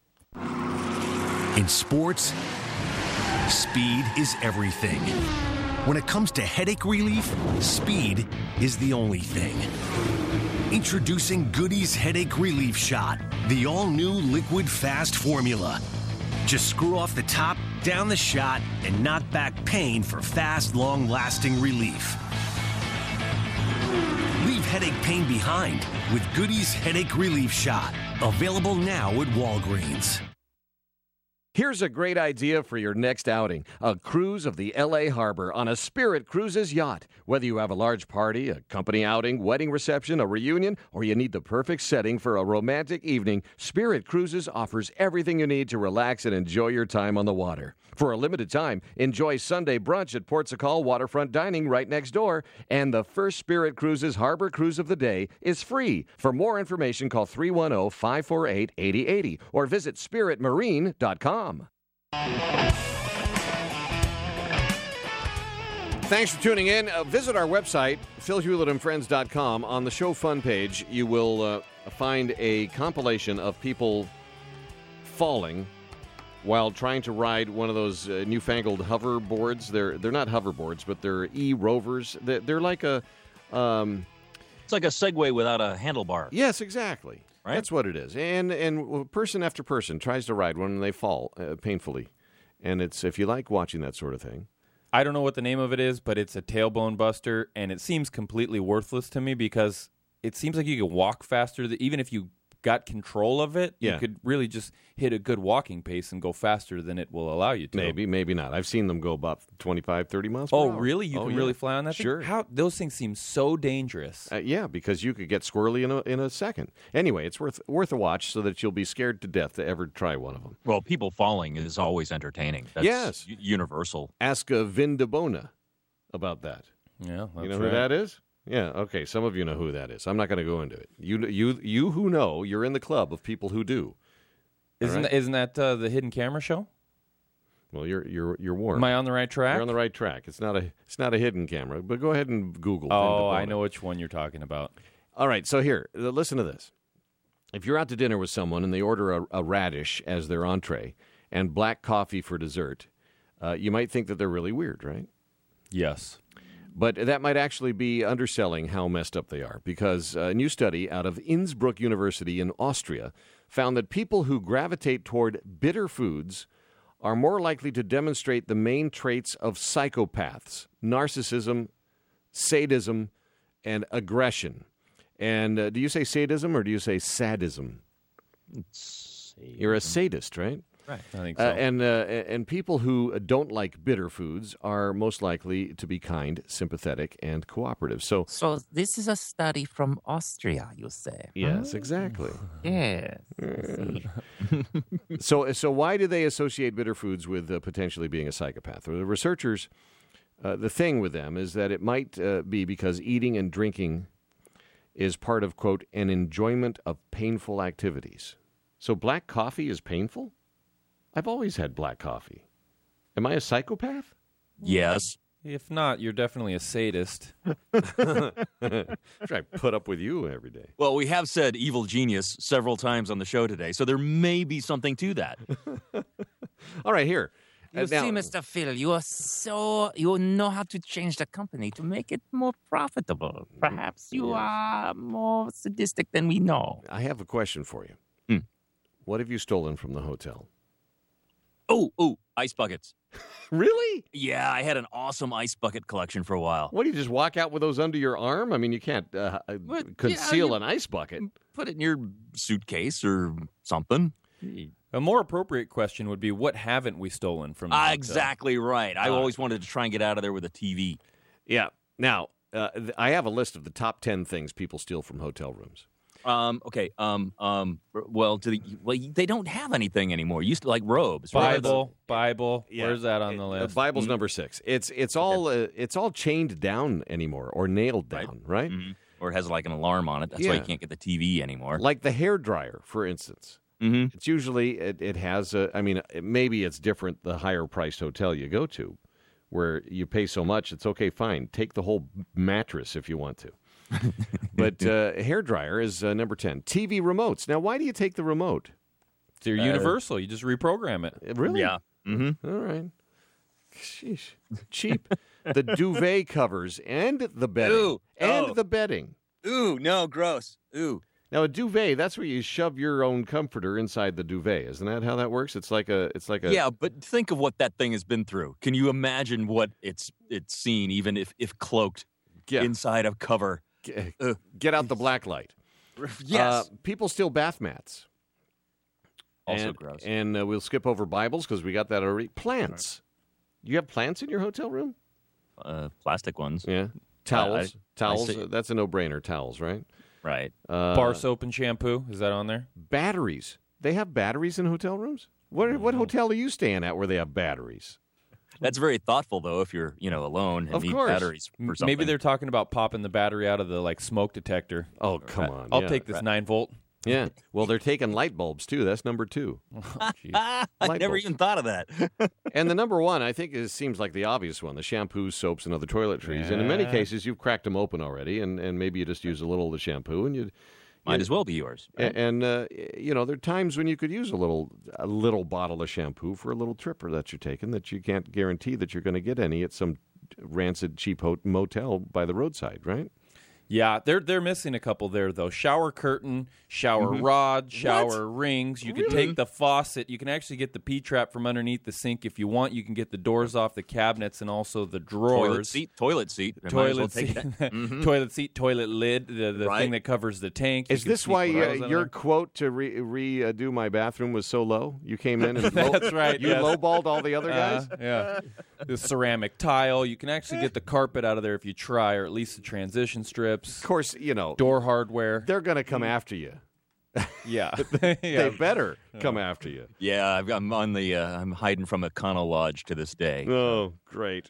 Speaker 4: In sports, speed is everything. When it comes to headache relief, speed is the only thing. Introducing Goody's Headache Relief Shot, the all-new liquid fast formula. Just screw off the top, down the shot, and knock back pain for fast, long-lasting relief. Leave headache pain behind with Goody's Headache Relief Shot. Available now at Walgreens.
Speaker 1: Here's a great idea for your next outing. A cruise of the L A Harbor on a Spirit Cruises yacht. Whether you have a large party, a company outing, wedding reception, a reunion, or you need the perfect setting for a romantic evening, Spirit Cruises offers everything you need to relax and enjoy your time on the water. For a limited time, enjoy Sunday brunch at Port Sacal Waterfront Dining right next door. And the first Spirit Cruises Harbor Cruise of the day is free. For more information, call three one zero, five four eight, eight zero eight zero or visit spirit marine dot com. Thanks for tuning in. Uh, visit our website, phil hewlett and friends dot com. On the show fun page, you will uh, find a compilation of people falling while trying to ride one of those uh, newfangled hoverboards. They're they're not hoverboards, but they're e-rovers. They're, they're like a... Um,
Speaker 2: it's like a Segway without a handlebar.
Speaker 1: Yes, exactly.
Speaker 2: Right?
Speaker 1: That's what it is. And and person after person tries to ride one and they fall uh, painfully. And it's if you like watching that sort of thing.
Speaker 3: I don't know what the name of it is, but it's a tailbone buster, and it seems completely worthless to me because it seems like you can walk faster. Than, even if you got control of it,
Speaker 1: yeah.
Speaker 3: you could really just hit a good walking pace and go faster than it will allow you to.
Speaker 1: Maybe, maybe not. I've seen them go about twenty-five, thirty miles per
Speaker 3: oh,
Speaker 1: hour.
Speaker 3: Really? You
Speaker 1: oh,
Speaker 3: can
Speaker 1: yeah.
Speaker 3: really fly on that
Speaker 1: Sure.
Speaker 3: thing? How, those things seem so dangerous.
Speaker 1: Uh, yeah, because you could get squirrely in a, in a second. Anyway, it's worth worth a watch so that you'll be scared to death to ever try one of them.
Speaker 2: Well, people falling is always entertaining. That's
Speaker 1: yes.
Speaker 2: u- universal.
Speaker 1: Ask uh, Vin DeBona about that.
Speaker 3: Yeah, that's
Speaker 1: You know
Speaker 3: right.
Speaker 1: who that is? Yeah, okay, some of you know who that is. I'm not going to go into it. You you you who know, you're in the club of people who do.
Speaker 3: Isn't,
Speaker 1: right?
Speaker 3: that, isn't that uh, the Hidden Camera show?
Speaker 1: Well, you're you're you're warned.
Speaker 3: Am I on the right track?
Speaker 1: You're on the right track. It's not a it's not a hidden camera, but go ahead and Google.
Speaker 3: Oh,
Speaker 1: Vin
Speaker 3: I
Speaker 1: DeBona.
Speaker 3: know which one you're talking about.
Speaker 1: All right, so here, uh, listen to this. If you're out to dinner with someone and they order a, a radish as their entree and black coffee for dessert, uh, you might think that they're really weird, right?
Speaker 3: Yes.
Speaker 1: But that might actually be underselling how messed up they are, because a new study out of Innsbruck University in Austria found that people who gravitate toward bitter foods are more likely to demonstrate the main traits of psychopaths: narcissism, sadism, and aggression. And uh, do you say sadism or do you say sadism?
Speaker 2: Sadism.
Speaker 1: You're a sadist, right?
Speaker 3: Right. I think so.
Speaker 1: Uh, and uh, and people who don't like bitter foods are most likely to be kind, sympathetic, and cooperative. So,
Speaker 8: So this is a study from Austria, you say?
Speaker 1: yes, exactly.
Speaker 8: Yes.
Speaker 1: So, so why do they associate bitter foods with uh, potentially being a psychopath? Well, the researchers, uh, the thing with them is that it might uh, be because eating and drinking is part of, quote, an enjoyment of painful activities. So black coffee is painful? I've always had black coffee. Am I a psychopath?
Speaker 2: Yes.
Speaker 3: If not, you're definitely a sadist.
Speaker 1: I put up with you every day.
Speaker 2: Well, we have said evil genius several times on the show today, so there may be something to that.
Speaker 1: All right, here.
Speaker 8: You
Speaker 1: Uh, now-
Speaker 8: see, Mister Phil, you are so you know how to change the company to make it more profitable. Perhaps you
Speaker 1: Yes.
Speaker 8: are more sadistic than we know.
Speaker 1: I have a question for you.
Speaker 2: Hmm.
Speaker 1: What have you stolen from the hotel?
Speaker 2: Oh, oh, ice buckets.
Speaker 1: Really?
Speaker 2: Yeah, I had an awesome ice bucket collection for a while.
Speaker 1: What, do you just walk out with those under your arm? I mean, you can't uh, uh,
Speaker 2: What?
Speaker 1: conceal
Speaker 2: Yeah, you-
Speaker 1: an ice bucket.
Speaker 2: Put it in your suitcase or something.
Speaker 3: A more appropriate question would be, what haven't we stolen from the
Speaker 2: Ah,
Speaker 3: hotel?
Speaker 2: exactly right. I
Speaker 1: Uh,
Speaker 2: always wanted to try and get out of there with a T V.
Speaker 1: Yeah. Now, uh, th- I have a list of the top ten things people steal from hotel rooms.
Speaker 2: Um, okay. Um, um, well, to the, well, they don't have anything anymore. Used to like robes. right?
Speaker 3: Bible, Bible.
Speaker 1: Yeah.
Speaker 3: Where's that on the
Speaker 1: Uh,
Speaker 3: list?
Speaker 1: The Bible's number six. It's it's all uh, it's all chained down anymore or nailed down, right?
Speaker 2: Mhm. Or it has like an alarm on it. That's why
Speaker 1: Yeah.
Speaker 2: you can't get the T V anymore.
Speaker 1: Like the hair dryer, for instance.
Speaker 2: Mm-hmm.
Speaker 1: It's usually it, it has a. I mean, it, maybe it's different the higher priced hotel you go to, where you pay so much. It's okay, fine. Take the whole mattress if you want to. But uh, hair dryer is uh, number ten. T V remotes. Now, why do you take the remote?
Speaker 3: They're universal. You just reprogram it.
Speaker 1: Uh, Really?
Speaker 2: Yeah. Mm-hmm.
Speaker 1: All right. Sheesh. Cheap. The duvet covers and the bedding.
Speaker 2: Ooh.
Speaker 1: And
Speaker 2: Oh.
Speaker 1: the bedding.
Speaker 2: Ooh, no, gross. Ooh.
Speaker 1: Now a duvet, that's where you shove your own comforter inside the duvet. Isn't that how that works? It's like a it's like a
Speaker 2: Yeah, but think of what that thing has been through. Can you imagine what it's it's seen, even if if cloaked
Speaker 1: Yeah.
Speaker 2: inside a cover?
Speaker 1: Get,
Speaker 2: Ugh.
Speaker 1: get out the black light.
Speaker 2: Yes.
Speaker 1: Uh, people steal bath mats.
Speaker 2: Also
Speaker 1: and,
Speaker 2: gross.
Speaker 1: And uh, we'll skip over Bibles because we got that already. Plants. You have plants in your hotel room?
Speaker 2: Uh, plastic ones.
Speaker 1: Yeah. Towels.
Speaker 2: I-
Speaker 1: Towels.
Speaker 2: I see.
Speaker 1: uh, that's a no-brainer. Towels, right?
Speaker 2: Right.
Speaker 1: Uh,
Speaker 3: Bar soap and shampoo. Is that on there?
Speaker 1: Batteries. They have batteries in hotel rooms? What what hotel are you staying at where they have batteries?
Speaker 2: That's very thoughtful, though, if you're, you know, alone and
Speaker 1: Of
Speaker 2: need
Speaker 1: course.
Speaker 2: batteries for something.
Speaker 3: Maybe they're talking about popping the battery out of the like smoke detector.
Speaker 1: Oh, come on.
Speaker 3: I'll
Speaker 1: yeah.
Speaker 3: take this nine volt.
Speaker 1: Yeah. Well, they're taking light bulbs, too. That's number two.
Speaker 2: I
Speaker 1: Light
Speaker 2: never
Speaker 1: bulbs.
Speaker 2: even thought of that.
Speaker 1: And the number one, I think, is, seems like the obvious one, the shampoos, soaps, and other toiletries. And in many
Speaker 3: Yeah.
Speaker 1: cases, you've cracked them open already, and, and maybe you just use a little of the shampoo, and you
Speaker 2: Might as well be yours.
Speaker 1: A- And, uh, you know, there are times when you could use a little a little bottle of shampoo for a little tripper that you're taking that you can't guarantee that you're going to get any at some rancid, cheap ho- motel by the roadside, right?
Speaker 3: Yeah, they're they're missing a couple there though. Shower curtain, shower rod, shower rings. You can take the faucet. You can actually get the P trap from underneath the sink if you want. You can get the doors off the cabinets and also the drawers.
Speaker 2: Toilet seat, toilet seat. I might as well
Speaker 3: Toilet
Speaker 2: take
Speaker 3: seat,
Speaker 2: that. Mhm.
Speaker 3: toilet seat, toilet lid, the, the
Speaker 2: Right.
Speaker 3: thing that covers the tank. You
Speaker 1: Is
Speaker 3: can
Speaker 1: this
Speaker 3: sneak
Speaker 1: why
Speaker 3: one of
Speaker 1: uh,
Speaker 3: those in
Speaker 1: your
Speaker 3: there.
Speaker 1: quote to re- redo my bathroom was so low? You came in and low-
Speaker 3: That's right,
Speaker 1: you
Speaker 3: yes.
Speaker 1: lowballed all the other guys?
Speaker 3: Uh, yeah, the ceramic tile. You can actually get the carpet out of there if you try, or at least the transition strips.
Speaker 1: Of course, you know,
Speaker 3: Door hardware.
Speaker 1: they're going to come after you.
Speaker 3: Yeah,
Speaker 1: They
Speaker 3: yeah.
Speaker 1: better come after you.
Speaker 2: Yeah, I've- I'm on the. Uh, I'm hiding from Econo Lodge to this day.
Speaker 1: Oh, great.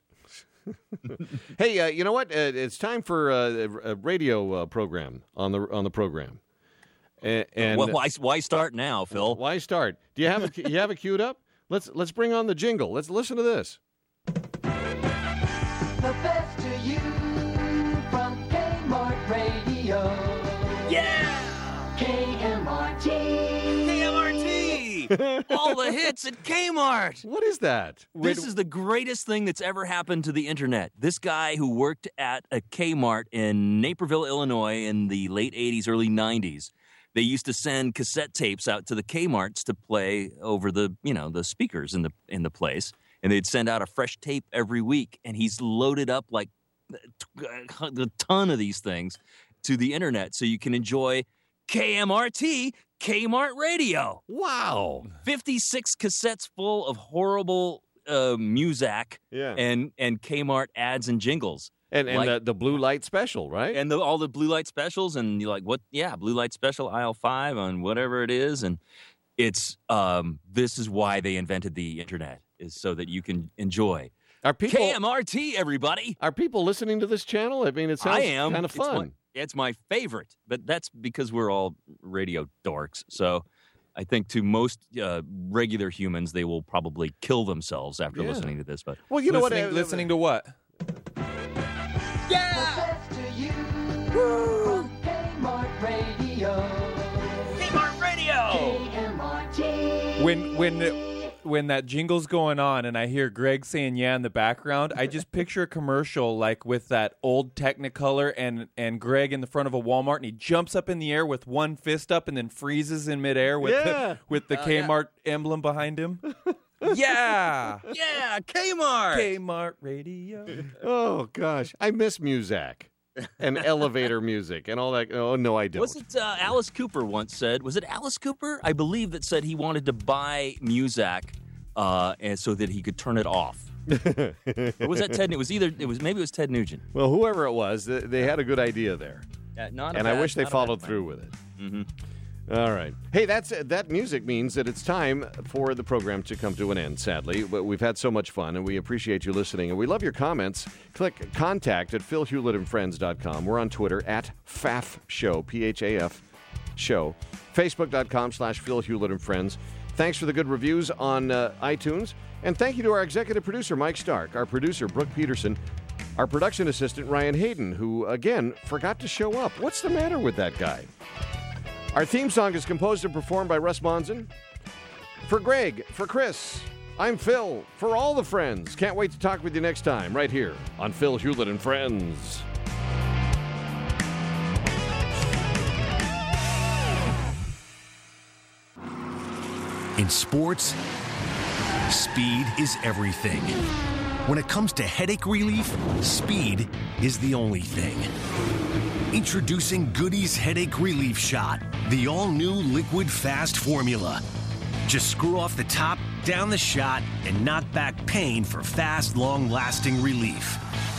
Speaker 1: Hey, uh, you know what? Uh, it's time for uh, a radio uh, program on the on the program. A- And,
Speaker 2: well, why, why start now, Phil?
Speaker 1: why start? Do you have it? You have it queued up? Let's let's bring on the jingle. Let's listen to this.
Speaker 10: The best to you from Kmart Radio.
Speaker 2: Yeah,
Speaker 10: K M R T.
Speaker 2: K M R T. All the hits at Kmart.
Speaker 1: What is that?
Speaker 2: This is the greatest thing that's ever happened to the internet. This guy who worked at a Kmart in Naperville, Illinois in the late eighties, early nineties they used to send cassette tapes out to the Kmarts to play over the, you know, the speakers in the in the place, and they'd send out a fresh tape every week. And he's loaded up like a ton of these things to the internet, so you can enjoy K M R T, Kmart Radio.
Speaker 1: Wow,
Speaker 2: fifty-six cassettes full of horrible uh, music
Speaker 1: yeah.
Speaker 2: and and Kmart ads and jingles.
Speaker 1: And, and
Speaker 2: like,
Speaker 1: the, the blue light special, right?
Speaker 2: And the, all the blue light specials, and you're like, what? Yeah, blue light special, aisle five on whatever it is. And it's, um, this is why they invented the internet, is so that you can enjoy.
Speaker 1: Are people,
Speaker 2: K M R T, everybody.
Speaker 1: Are people listening to this channel? I mean, it sounds
Speaker 2: I am.
Speaker 1: kind of fun.
Speaker 2: It's, one, it's my favorite, but that's because we're all radio dorks. So I think to most uh, regular humans, they will probably kill themselves after
Speaker 1: Yeah.
Speaker 2: listening to this. But
Speaker 1: Well, you know
Speaker 3: listening,
Speaker 1: what?
Speaker 3: listening to what?
Speaker 10: Yeah! To you from Kmart Radio.
Speaker 2: Kmart Radio!
Speaker 10: K M R T.
Speaker 3: When when when that jingle's going on and I hear Greg saying yeah in the background, I just picture a commercial like with that old Technicolor and and Greg in the front of a Walmart, and he jumps up in the air with one fist up and then freezes in midair with
Speaker 1: Yeah.
Speaker 3: the, with the
Speaker 2: Uh, yeah.
Speaker 3: Kmart emblem behind him. Yeah.
Speaker 2: Yeah, Kmart!
Speaker 3: Kmart Radio.
Speaker 1: Oh, gosh. I miss Muzak and elevator music and all that. Oh, no, I don't.
Speaker 2: Was it uh, Alice Cooper once said, was it Alice Cooper? I believe that said he wanted to buy Muzak uh, and so that he could turn it off. Or was that Ted? It was either, it was maybe it was Ted Nugent.
Speaker 1: Well, whoever it was, they, they had a good idea there.
Speaker 2: Uh, not a
Speaker 1: and I
Speaker 2: bad-
Speaker 1: wish they
Speaker 2: not a bad
Speaker 1: followed
Speaker 2: plan.
Speaker 1: through with it.
Speaker 2: Mhm.
Speaker 1: All right. Hey, that's that music means that it's time for the program to come to an end, sadly. But we've had so much fun, and we appreciate you listening. And we love your comments. Click contact at phil hewlett and friends dot com. We're on Twitter at F A F Show, P H A F Show. Facebook.com slash Phil Hewlett and Friends. Thanks for the good reviews on uh, iTunes. And thank you to our executive producer, Mike Stark, our producer, Brooke Peterson, our production assistant, Ryan Hayden, who, again, forgot to show up. What's the matter with that guy? Our theme song is composed and performed by Russ Monson. For Greg, for Chris, I'm Phil. For all the friends, can't wait to talk with you next time, right here on Phil Hewlett and Friends.
Speaker 4: In sports, speed is everything. When it comes to headache relief, speed is the only thing. Introducing Goody's Headache Relief Shot, the all-new liquid fast formula. Just screw off the top, down the shot, and knock back pain for fast, long-lasting relief.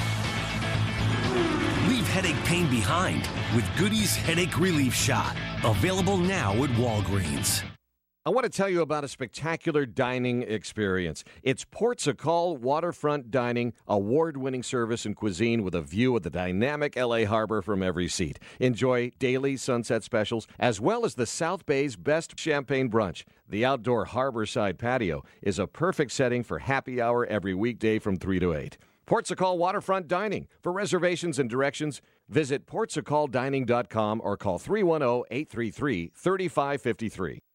Speaker 4: Leave headache pain behind with Goody's Headache Relief Shot. Available now at Walgreens.
Speaker 1: I want to tell you about a spectacular dining experience. It's Portugal Waterfront Dining, award-winning service and cuisine with a view of the dynamic L A harbor from every seat. Enjoy daily sunset specials, as well as the South Bay's best champagne brunch. The outdoor harborside patio is a perfect setting for happy hour every weekday from three to eight. Portugal Waterfront Dining. For reservations and directions, visit portugal dining dot com or call three one zero, eight three three, three five five three.